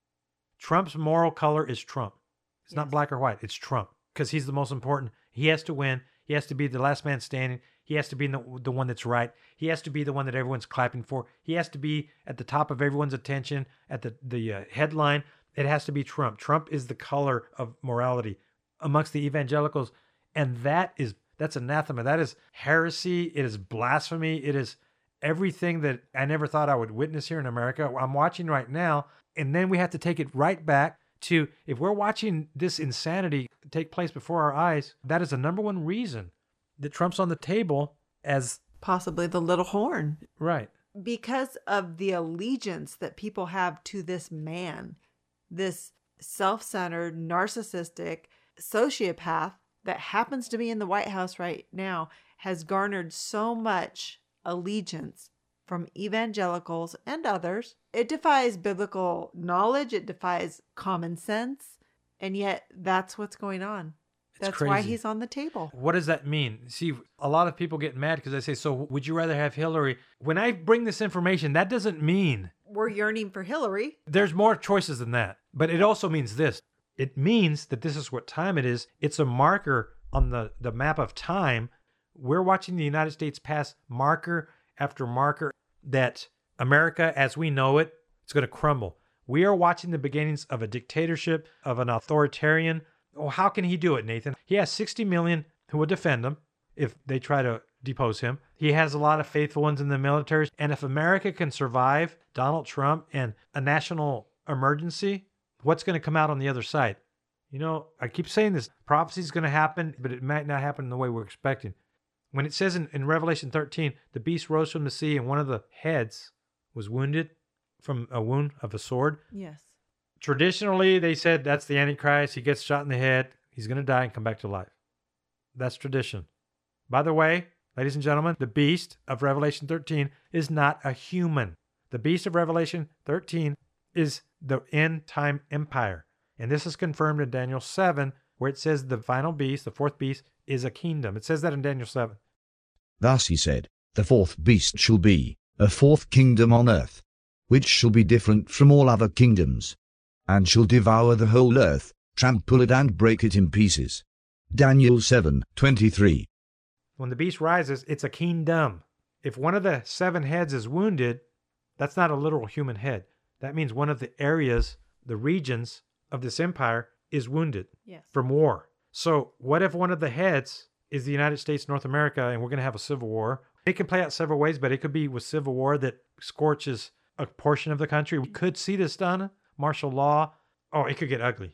Trump's moral color is Trump. It's yes. not black or white. It's Trump. Because he's the most important. He has to win. He has to be the last man standing. He has to be the, the one that's right. He has to be the one that everyone's clapping for. He has to be at the top of everyone's attention, at the, the uh, headline. It has to be Trump. Trump is the color of morality amongst the evangelicals. And that is, that's anathema. That is heresy. It is blasphemy. It is everything that I never thought I would witness here in America. I'm watching right now. And then we have to take it right back to, if we're watching this insanity take place before our eyes, that is the number one reason that Trump's on the table as possibly the little horn. Right. Because of the allegiance that people have to this man, this self-centered, narcissistic sociopath that happens to be in the White House right now, has garnered so much allegiance from evangelicals and others. It defies biblical knowledge. It defies common sense. And yet that's what's going on. It's That's crazy. why he's on the table. What does that mean? See, a lot of people get mad because I say, so would you rather have Hillary? When I bring this information, that doesn't mean we're yearning for Hillary. There's more choices than that. But it also means this. It means that this is what time it is. It's a marker on the, the map of time. We're watching the United States pass marker after marker that America, as we know it, is going to crumble. We are watching the beginnings of a dictatorship, of an authoritarian. Oh, how can he do it, Nathan? He has sixty million who would defend him if they try to depose him. He has a lot of faithful ones in the military. And if America can survive Donald Trump and a national emergency, what's going to come out on the other side? You know, I keep saying this. Prophecy is going to happen, but it might not happen the way we're expecting. When it says in, in Revelation thirteen, the beast rose from the sea and one of the heads was wounded from a wound of a sword. Yes. Traditionally, they said that's the Antichrist. He gets shot in the head. He's going to die and come back to life. That's tradition. By the way, ladies and gentlemen, the beast of Revelation thirteen is not a human. The beast of Revelation thirteen is the end time empire. And this is confirmed in Daniel seven, where it says the final beast, the fourth beast, is a kingdom. It says that in Daniel seven. Thus he said, the fourth beast shall be a fourth kingdom on earth, which shall be different from all other kingdoms, and shall devour the whole earth, trample it and break it in pieces. Daniel seven twenty-three. When the beast rises, it's a kingdom. If one of the seven heads is wounded, that's not a literal human head. That means one of the areas, the regions of this empire is wounded yes. from war. So what if one of the heads is the United States, North America, and we're going to have a civil war? It can play out several ways, but it could be with civil war that scorches a portion of the country. We could see this done. Martial law. Oh, it could get ugly.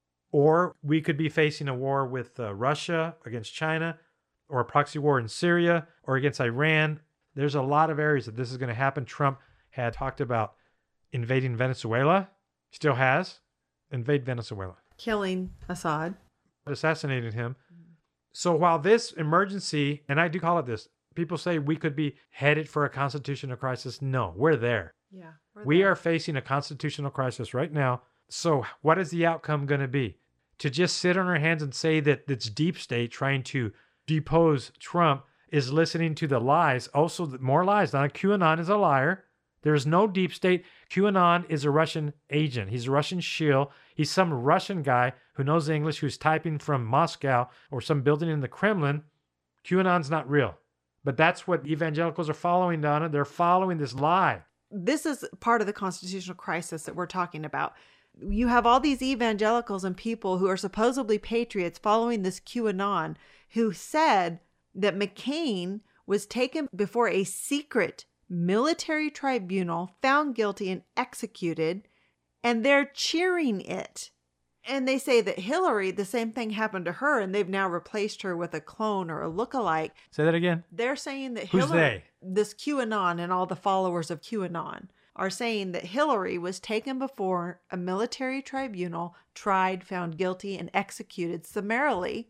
Or we could be facing a war with uh, Russia against China, or a proxy war in Syria, or against Iran. There's a lot of areas that this is going to happen. Trump had talked about invading Venezuela. Still has. Invade Venezuela. Killing Assad. Assassinated him. So while this emergency, and I do call it this, people say we could be headed for a constitutional crisis. No, we're there. Yeah, we're we there. are facing a constitutional crisis right now. So what is the outcome going to be? To just sit on our hands and say that it's deep state trying to depose Trump is listening to the lies. Also, more lies. Now, QAnon is a liar. There's no deep state. QAnon is a Russian agent. He's a Russian shill. He's some Russian guy who knows English, who's typing from Moscow or some building in the Kremlin. QAnon's not real. But that's what evangelicals are following, Donna. They're following this lie. This is part of the constitutional crisis that we're talking about. You have all these evangelicals and people who are supposedly patriots following this QAnon who said that McCain was taken before a secret military tribunal, found guilty and executed, and they're cheering it. And they say that Hillary, the same thing happened to her, and they've now replaced her with a clone or a lookalike. Say that again. They're saying that Who's Hillary, they? This QAnon and all the followers of QAnon are saying that Hillary was taken before a military tribunal, tried, found guilty, and executed summarily.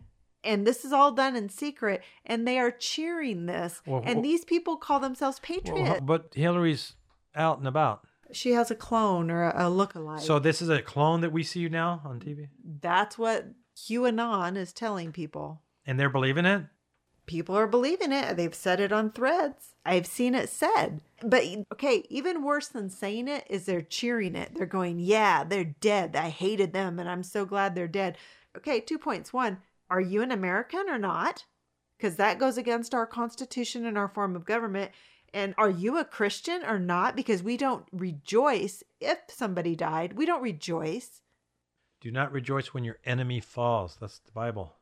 And this is all done in secret, and they are cheering this. Well, and well, these people call themselves patriots. Well, but Hillary's out and about. She has a clone or a, a lookalike. So this is a clone that we see now on T V? That's what QAnon is telling people. And they're believing it? People are believing it. They've said it on Threads. I've seen it said. But, okay, even worse than saying it is they're cheering it. They're going, yeah, they're dead. I hated them, and I'm so glad they're dead. Okay, two points. One, are you an American or not? Because that goes against our Constitution and our form of government. And are you a Christian or not? Because we don't rejoice if somebody died. We don't rejoice. Do not rejoice when your enemy falls. That's the Bible.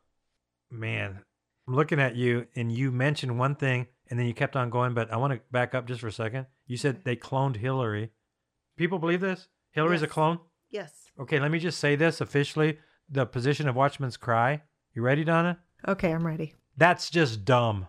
Man, I'm looking at you, and you mentioned one thing, and then you kept on going, but I want to back up just for a second. You said they cloned Hillary. People believe this? Hillary's Yes. a clone? Yes. Okay, let me just say this officially. The position of Watchman's Cry. You ready, Donna? Okay, I'm ready. That's just dumb.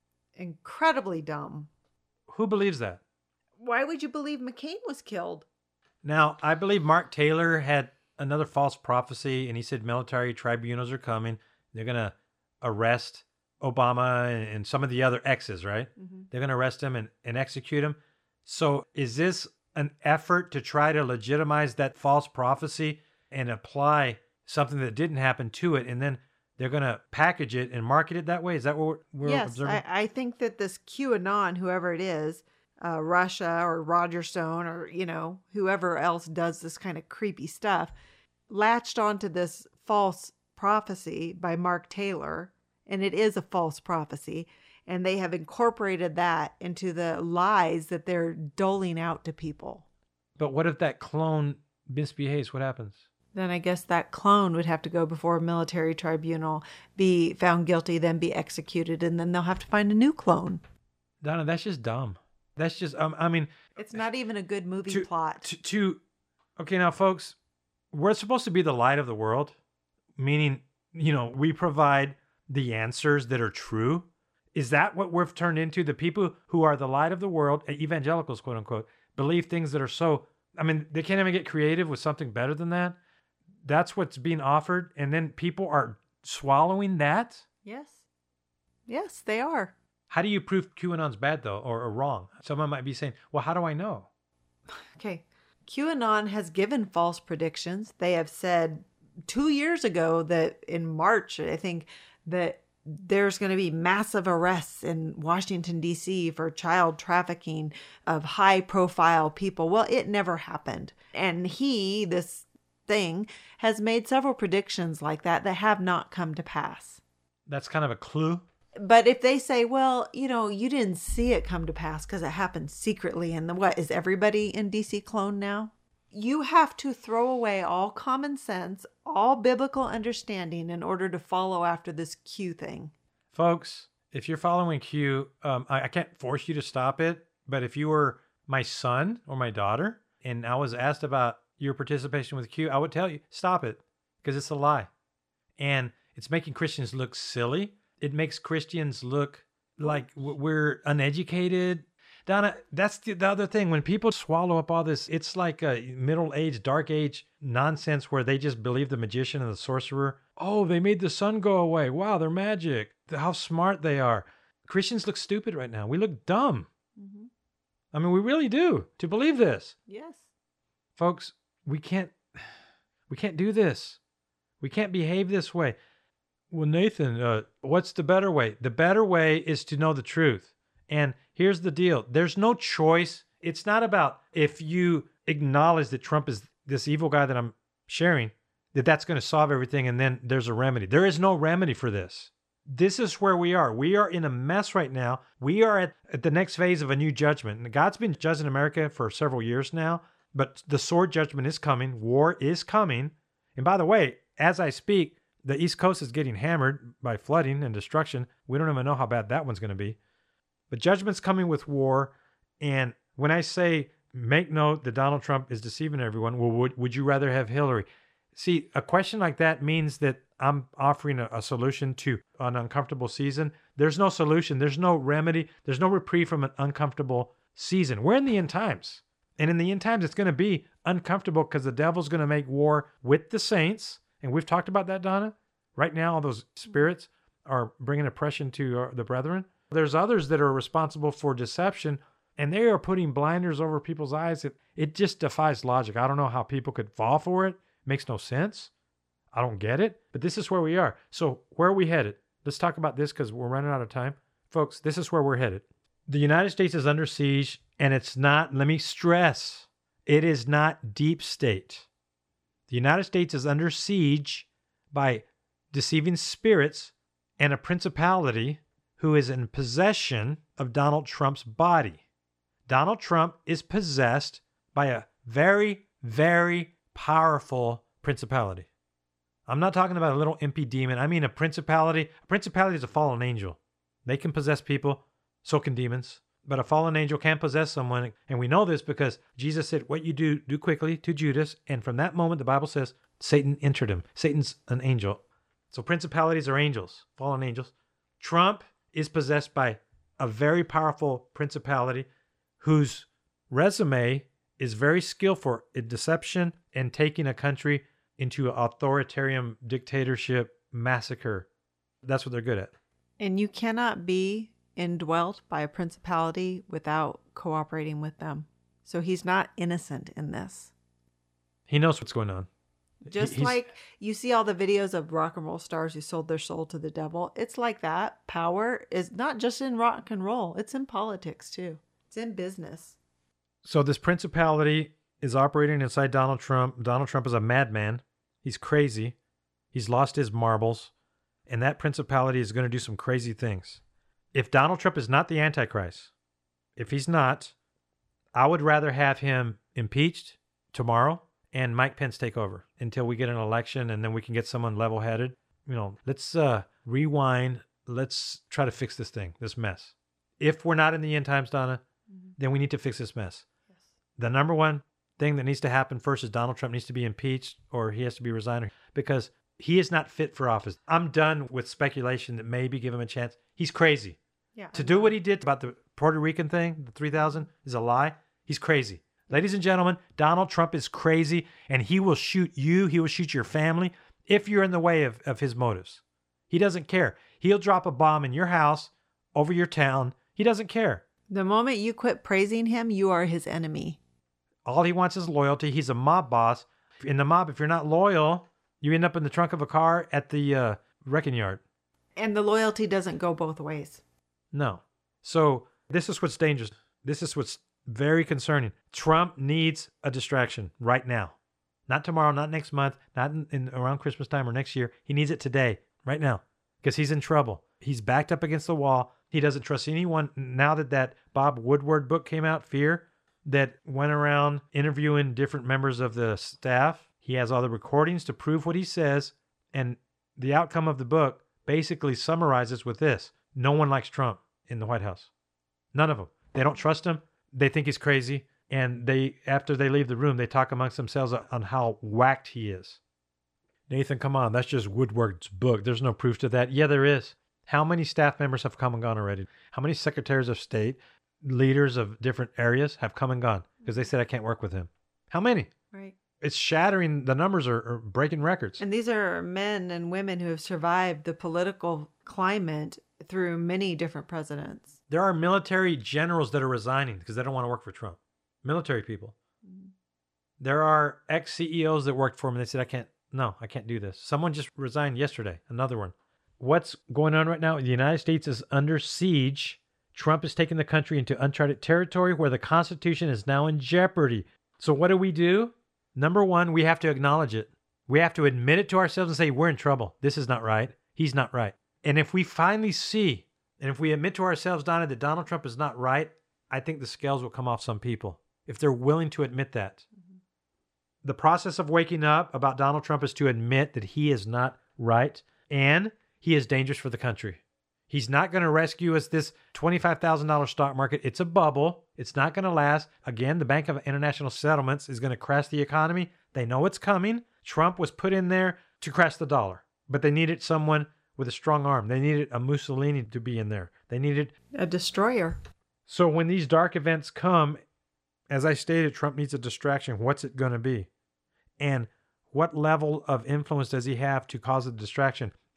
Incredibly dumb. Who believes that? Why would you believe McCain was killed? Now, I believe Mark Taylor had another false prophecy, and he said military tribunals are coming. They're going to arrest Obama and, and some of the other exes, right? Mm-hmm. They're going to arrest him and, and execute him. So is this an effort to try to legitimize that false prophecy and apply something that didn't happen to it, and then they're going to package it and market it that way? Is that what we're, we're yes, observing? I, I think that this QAnon, whoever it is, uh, Russia or Roger Stone or, you know, whoever else does this kind of creepy stuff, latched onto this false prophecy by Mark Taylor, and it is a false prophecy, and they have incorporated that into the lies that they're doling out to people. But what if that clone misbehaves? What happens? Then I guess that clone would have to go before a military tribunal, be found guilty, then be executed, and then they'll have to find a new clone. Donna, that's just dumb. That's just, um, I mean... It's not even a good movie to, plot. To, to, okay, now, folks, we're supposed to be the light of the world, meaning, you know, we provide the answers that are true. Is that what we've turned into? The people who are the light of the world, evangelicals, quote unquote, believe things that are so... I mean, they can't even get creative with something better than that. That's what's being offered, and then people are swallowing that? Yes. Yes, they are. How do you prove QAnon's bad, though, or, or wrong? Someone might be saying, well, how do I know? Okay. QAnon has given false predictions. They have said two years ago that in March, I think, that there's going to be massive arrests in Washington, D C for child trafficking of high-profile people. Well, it never happened. And he, this thing, has made several predictions like that that have not come to pass. That's kind of a clue. But if they say, well, you know, you didn't see it come to pass because it happened secretly, and the what, is everybody in D C cloned now? You have to throw away all common sense, all biblical understanding in order to follow after this Q thing. Folks, if you're following Q, um, I, I can't force you to stop it, but if you were my son or my daughter and I was asked about your participation with Q, I would tell you, stop it, because it's a lie. And it's making Christians look silly. It makes Christians look like we're uneducated. Donna, that's the, the other thing. When people swallow up all this, it's like a middle age, dark age nonsense where they just believe the magician and the sorcerer. Oh, they made the sun go away. Wow, they're magic. How smart they are. Christians look stupid right now. We look dumb. Mm-hmm. I mean, we really do to believe this. Yes. Folks, we can't, we can't do this. We can't behave this way. Well, Nathan, uh, what's the better way? The better way is to know the truth. And here's the deal. There's no choice. It's not about if you acknowledge that Trump is this evil guy that I'm sharing, that that's going to solve everything and then there's a remedy. There is no remedy for this. This is where we are. We are in a mess right now. We are at, at the next phase of a new judgment. And God's been judging America for several years now, but the sword judgment is coming. War is coming. And by the way, as I speak, the East Coast is getting hammered by flooding and destruction. We don't even know how bad that one's going to be. But judgment's coming with war. And when I say make note that Donald Trump is deceiving everyone, well, would, would you rather have Hillary? See, a question like that means that I'm offering a, a solution to an uncomfortable season. There's no solution. There's no remedy. There's no reprieve from an uncomfortable season. We're in the end times. And in the end times, it's going to be uncomfortable because the devil's going to make war with the saints. And we've talked about that, Donna. Right now, all those spirits, are bringing oppression to our, the brethren. There's others that are responsible for deception, and they are putting blinders over people's eyes. It, it just defies logic. I don't know how people could fall for it. It makes no sense. I don't get it, but this is where we are. So where are we headed? Let's talk about this because we're running out of time. Folks, this is where we're headed. The United States is under siege, and it's not, let me stress, it is not deep state. The United States is under siege by deceiving spirits and a principality who is in possession of Donald Trump's body. Donald Trump is possessed by a very, very powerful principality. I'm not talking about a little impy demon. I mean a principality. A principality is a fallen angel. They can possess people. So can demons. But a fallen angel can possess someone. And we know this because Jesus said, what you do, do quickly to Judas. And from that moment, the Bible says, Satan entered him. Satan's an angel. So principalities are angels, fallen angels. Trump is possessed by a very powerful principality whose resume is very skillful in deception and taking a country into an authoritarian dictatorship massacre. That's what they're good at. And you cannot be indwelt by a principality without cooperating with them. So he's not innocent in this. He knows what's going on. Just He's, like you see all the videos of rock and roll stars who sold their soul to the devil. It's like that. Power is not just in rock and roll. It's in politics too. It's in business. So this principality is operating inside Donald Trump. Donald Trump is a madman. He's crazy. He's lost his marbles. And that principality is going to do some crazy things. If Donald Trump is not the Antichrist, if he's not, I would rather have him impeached tomorrow and Mike Pence take over until we get an election and then we can get someone level-headed. You know, let's uh, rewind. Let's try to fix this thing, this mess. If we're not in the end times, Donna, mm-hmm. then we need to fix this mess. Yes. The number one thing that needs to happen first is Donald Trump needs to be impeached or he has to be resigned because he is not fit for office. I'm done with speculation that maybe give him a chance. He's crazy. Yeah, to do what he did about the Puerto Rican thing, the three thousand, is a lie. He's crazy. Ladies and gentlemen, Donald Trump is crazy, and he will shoot you. He will shoot your family if you're in the way of, of his motives. He doesn't care. He'll drop a bomb in your house, over your town. He doesn't care. The moment you quit praising him, you are his enemy. All he wants is loyalty. He's a mob boss. In the mob, if you're not loyal, you end up in the trunk of a car at the uh, wrecking yard. And the loyalty doesn't go both ways. No. So this is what's dangerous. This is what's very concerning. Trump needs a distraction right now. Not tomorrow, not next month, not in, in around Christmas time or next year. He needs it today, right now, because he's in trouble. He's backed up against the wall. He doesn't trust anyone. Now that that Bob Woodward book came out, Fear, that went around interviewing different members of the staff. He has all the recordings to prove what he says. And the outcome of the book basically summarizes with this. No one likes Trump in the White House. None of them. They don't trust him. They think he's crazy. And they, after they leave the room, they talk amongst themselves on how whacked he is. Nathan, come on. That's just Woodward's book. There's no proof to that. Yeah, there is. How many staff members have come and gone already? How many secretaries of state, leaders of different areas have come and gone because they said, I can't work with him? How many? Right. It's shattering. The numbers are, are breaking records. And these are men and women who have survived the political climate through many different presidents. There are military generals that are resigning because they don't want to work for Trump. Military people. Mm-hmm. There are ex-C E Os that worked for him and they said, I can't, no, I can't do this. Someone just resigned yesterday, another one. What's going on right now? The United States is under siege. Trump is taking the country into uncharted territory where the Constitution is now in jeopardy. So what do we do? Number one, we have to acknowledge it. We have to admit it to ourselves and say, we're in trouble. This is not right. He's not right. And if we finally see, and if we admit to ourselves, Donna, that Donald Trump is not right, I think the scales will come off some people if they're willing to admit that. Mm-hmm. The process of waking up about Donald Trump is to admit that he is not right and he is dangerous for the country. He's not going to rescue us this twenty-five thousand dollars stock market. It's a bubble. It's not going to last. Again, the Bank of International Settlements is going to crash the economy. They know it's coming. Trump was put in there to crash the dollar, but they needed someone with a strong arm. They needed a Mussolini to be in there. They needed a destroyer. So when these dark events come, as I stated, Trump needs a distraction. What's it going to be? And what level of influence does he have to cause a distraction?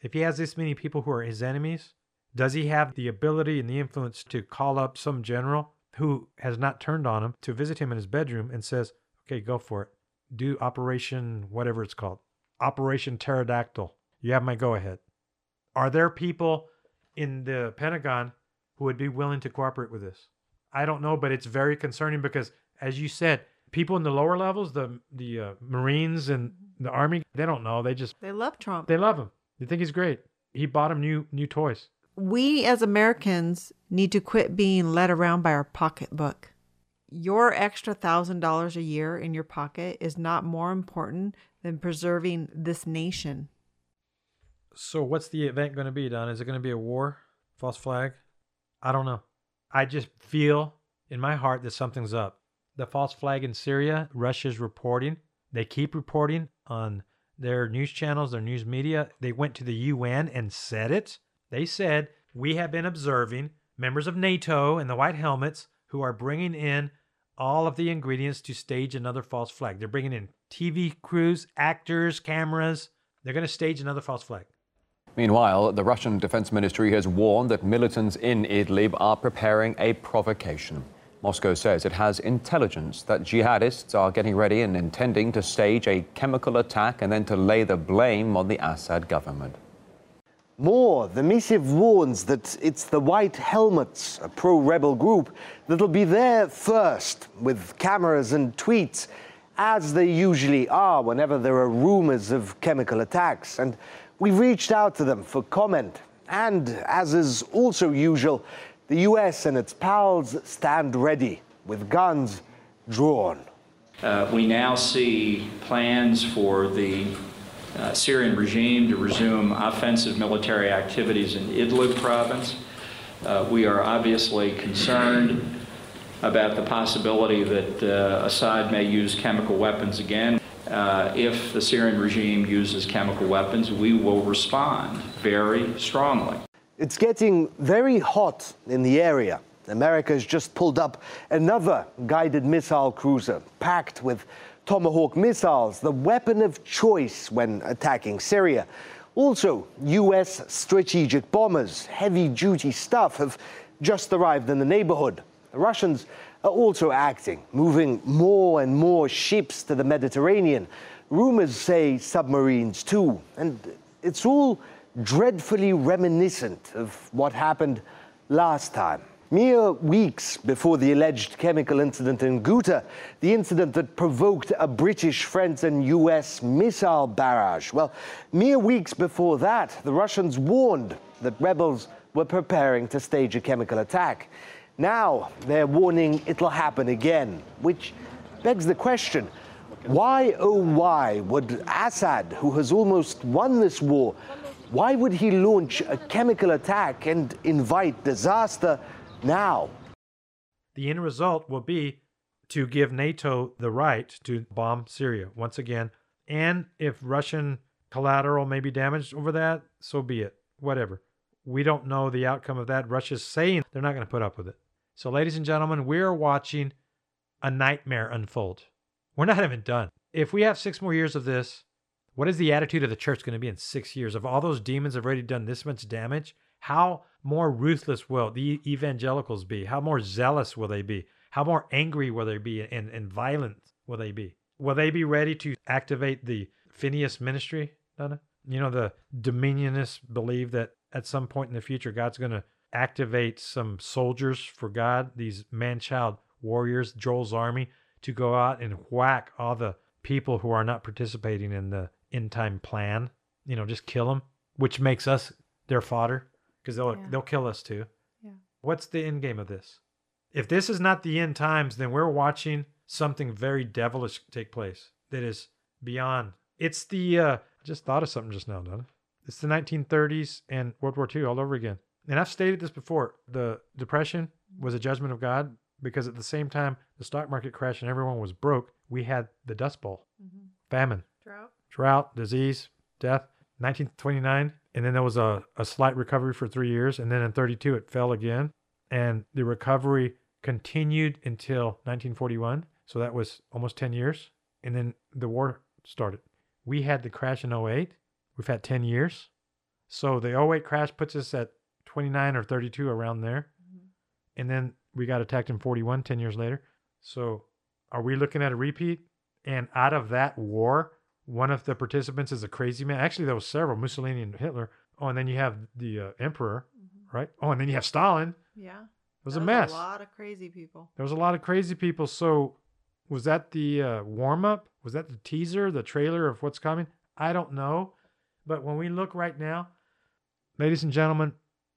If he has this many people who are his enemies, does he have the ability and the influence to call up some general who has not turned on him to visit him in his bedroom and says, okay, go for it. Do Operation whatever it's called. Operation Pterodactyl. You have my go-ahead. Are there people in the Pentagon who would be willing to cooperate with this? I don't know, but it's very concerning because, as you said, people in the lower levels, the the uh, Marines and the Army, they don't know. They just... They love Trump. They love him. They think he's great. He bought them new new toys. We as Americans need to quit being led around by our pocketbook. Your extra thousand dollars a year in your pocket is not more important than preserving this nation. So what's the event going to be, Don? Is it going to be a war? False flag? I don't know. I just feel in my heart that something's up. The false flag in Syria, Russia's reporting. They keep reporting on their news channels, their news media. They went to the U N and said it. They said, we have been observing members of NATO and the White Helmets who are bringing in all of the ingredients to stage another false flag. They're bringing in T V crews, actors, cameras. They're going to stage another false flag. Meanwhile, the Russian Defense Ministry has warned that militants in Idlib are preparing a provocation. Moscow says it has intelligence that jihadists are getting ready and intending to stage a chemical attack and then to lay the blame on the Assad government. More, the missive warns that it's the White Helmets, a pro-rebel group, that'll be there first with cameras and tweets, as they usually are whenever there are rumors of chemical attacks. And we've reached out to them for comment. And, as is also usual, the U S and its pals stand ready, with guns drawn. Uh, we now see plans for the uh, Syrian regime to resume offensive military activities in Idlib province. Uh, we are obviously concerned about the possibility that uh, Assad may use chemical weapons again. Uh, if the Syrian regime uses chemical weapons, we will respond very strongly. It's getting very hot in the area. America has just pulled up another guided missile cruiser packed with Tomahawk missiles, the weapon of choice when attacking Syria. Also, U S strategic bombers, heavy-duty stuff, have just arrived in the neighborhood. The Russians are also acting, moving more and more ships to the Mediterranean. Rumors say submarines too, and it's all dreadfully reminiscent of what happened last time. Mere weeks before the alleged chemical incident in Ghouta, the incident that provoked a British, French and U S missile barrage. Well, mere weeks before that, the Russians warned that rebels were preparing to stage a chemical attack. Now they're warning it'll happen again, which begs the question, why, oh why, would Assad, who has almost won this war, why would he launch a chemical attack and invite disaster now? The end result will be to give NATO the right to bomb Syria once again. And if Russian collateral may be damaged over that, so be it. Whatever. We don't know the outcome of that. Russia's saying they're not going to put up with it. So, ladies and gentlemen, we're watching a nightmare unfold. We're not even done. If we have six more years of this, what is the attitude of the church going to be in six years? If all those demons have already done this much damage, how more ruthless will the evangelicals be? How more zealous will they be? How more angry will they be and, and violent will they be? Will they be ready to activate the Phineas ministry, Donna? You know, the Dominionists believe that at some point in the future, God's going to activate some soldiers for God, these man-child warriors, Joel's army, to go out and whack all the people who are not participating in the end-time plan. You know, just kill them, which makes us their fodder, because they'll yeah. they'll kill us too. Yeah. What's the end game of this? If this is not the end times, then we're watching something very devilish take place that is beyond. It's the, uh, I just thought of something just now, Donna. It's the nineteen thirties and World War Two all over again. And I've stated this before. The Depression was a judgment of God because at the same time the stock market crashed and everyone was broke, we had the Dust Bowl, mm-hmm. famine, drought, drought, disease, death. nineteen twenty-nine, and then there was a, a slight recovery for three years. And then in thirty-two, it fell again. And the recovery continued until nineteen forty-one. So that was almost ten years. And then the war started. We had the crash in oh eight. We've had ten years. So the oh eight crash puts us at twenty-nine or thirty-two, around there. Mm-hmm. And then we got attacked in forty-one, ten years later. So are we looking at a repeat? And out of that war, one of the participants is a crazy man. Actually, there was several, Mussolini and Hitler. Oh, and then you have the uh, emperor, mm-hmm. right? Oh, and then you have Stalin. Yeah. It was that a mess. A lot of crazy people. There was a lot of crazy people. So was that the uh, warm-up? Was that the teaser, the trailer of what's coming? I don't know. But when we look right now, ladies and gentlemen,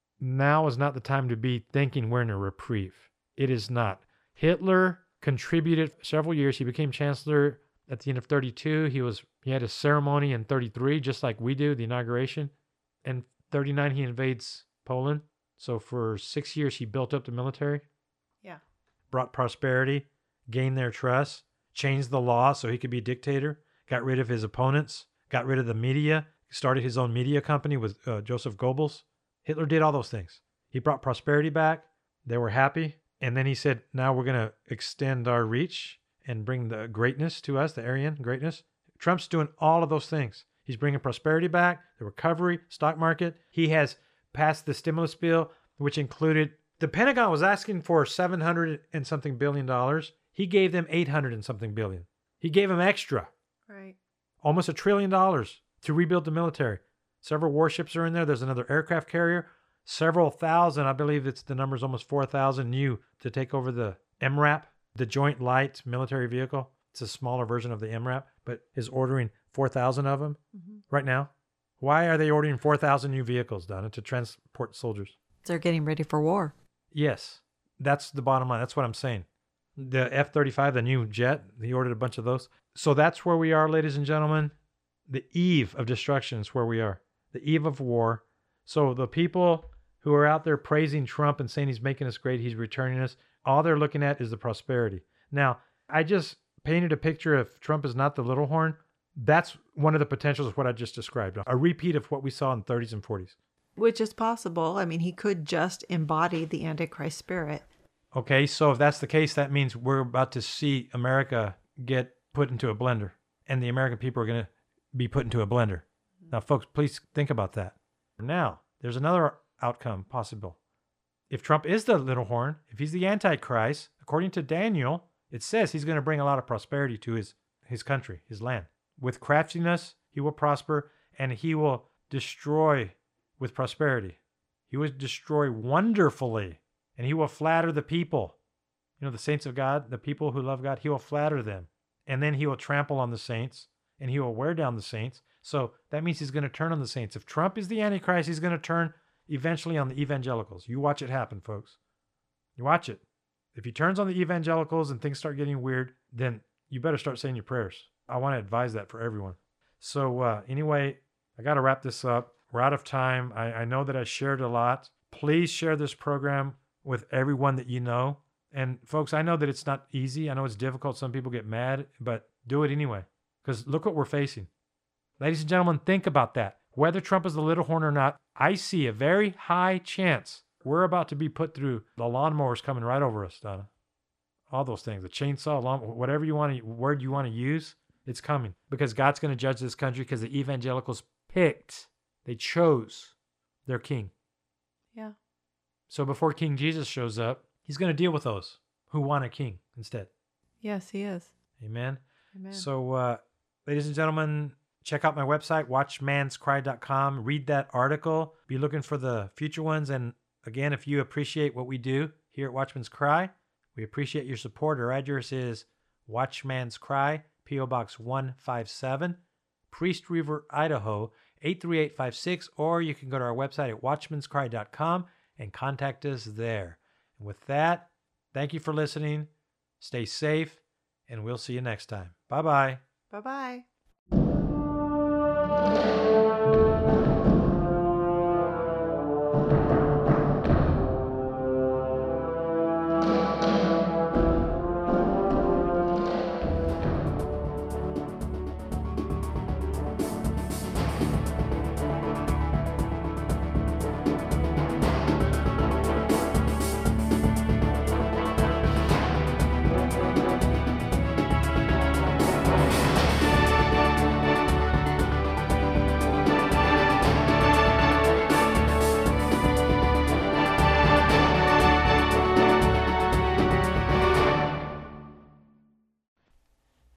now is not the time to be thinking we're in a reprieve. It is not. Hitler contributed several years. He became chancellor at the end of thirty-two. He was he had a ceremony in thirty-three, just like we do, the inauguration. In thirty-nine, he invades Poland. So for six years, he built up the military. Yeah. Brought prosperity, gained their trust, changed the law so he could be dictator, got rid of his opponents, got rid of the media, started his own media company with uh, Joseph Goebbels. Hitler did all those things. He brought prosperity back. They were happy. And then he said, now we're going to extend our reach and bring the greatness to us, the Aryan greatness. Trump's doing all of those things. He's bringing prosperity back, the recovery, stock market. He has passed the stimulus bill, which included, the Pentagon was asking for seven hundred and something billion dollars. He gave them eight hundred and something billion. He gave them extra. Right. Almost a trillion dollars to rebuild the military. Several warships are in there. There's another aircraft carrier. Several thousand, I believe it's the number's almost four thousand new to take over the M RAP, the Joint Light Military Vehicle. It's a smaller version of the M RAP, but is ordering four thousand of them mm-hmm. right now. Why are they ordering four thousand new vehicles, Donna, to transport soldiers? They're getting ready for war. Yes, that's the bottom line. That's what I'm saying. The F thirty-five, the new jet, he ordered a bunch of those. So that's where we are, ladies and gentlemen. The eve of destruction is where we are. The eve of war. So the people who are out there praising Trump and saying he's making us great, he's returning us, all they're looking at is the prosperity. Now, I just painted a picture if Trump is not the little horn. That's one of the potentials of what I just described. A repeat of what we saw in the thirties and forties. Which is possible. I mean, he could just embody the Antichrist spirit. Okay, so if that's the case, that means we're about to see America get put into a blender. And the American people are going to be put into a blender. Now, folks, please think about that. Now, there's another outcome possible. If Trump is the little horn, if he's the Antichrist, according to Daniel, it says he's going to bring a lot of prosperity to his, his country, his land. With craftiness, he will prosper, and he will destroy with prosperity. He will destroy wonderfully, and he will flatter the people. You know, the saints of God, the people who love God, he will flatter them. And then he will trample on the saints, and he will wear down the saints. So that means he's going to turn on the saints. If Trump is the Antichrist, he's going to turn eventually on the evangelicals. You watch it happen, folks. You watch it. If he turns on the evangelicals and things start getting weird, then you better start saying your prayers. I want to advise that for everyone. So uh, anyway, I got to wrap this up. We're out of time. I, I know that I shared a lot. Please share this program with everyone that you know. And folks, I know that it's not easy. I know it's difficult. Some people get mad, but do it anyway. Because look what we're facing. Ladies and gentlemen, think about that. Whether Trump is the little horn or not, I see a very high chance we're about to be put through the lawnmowers coming right over us, Donna. All those things, the chainsaw, lawn, whatever you want to, word you want to use, it's coming. Because God's going to judge this country because the evangelicals picked, they chose their king. Yeah. So before King Jesus shows up, he's going to deal with those who want a king instead. Yes, he is. Amen. Amen. So, uh, ladies and gentlemen, check out my website, watchmans cry dot com. Read that article. Be looking for the future ones. And again, if you appreciate what we do here at Watchman's Cry, we appreciate your support. Our address is Watchman's Cry, P O Box one five seven, Priest River, Idaho, eight three eight five six. Or you can go to our website at watchmans cry dot com and contact us there. And with that, thank you for listening. Stay safe, and we'll see you next time. Bye-bye. Bye-bye.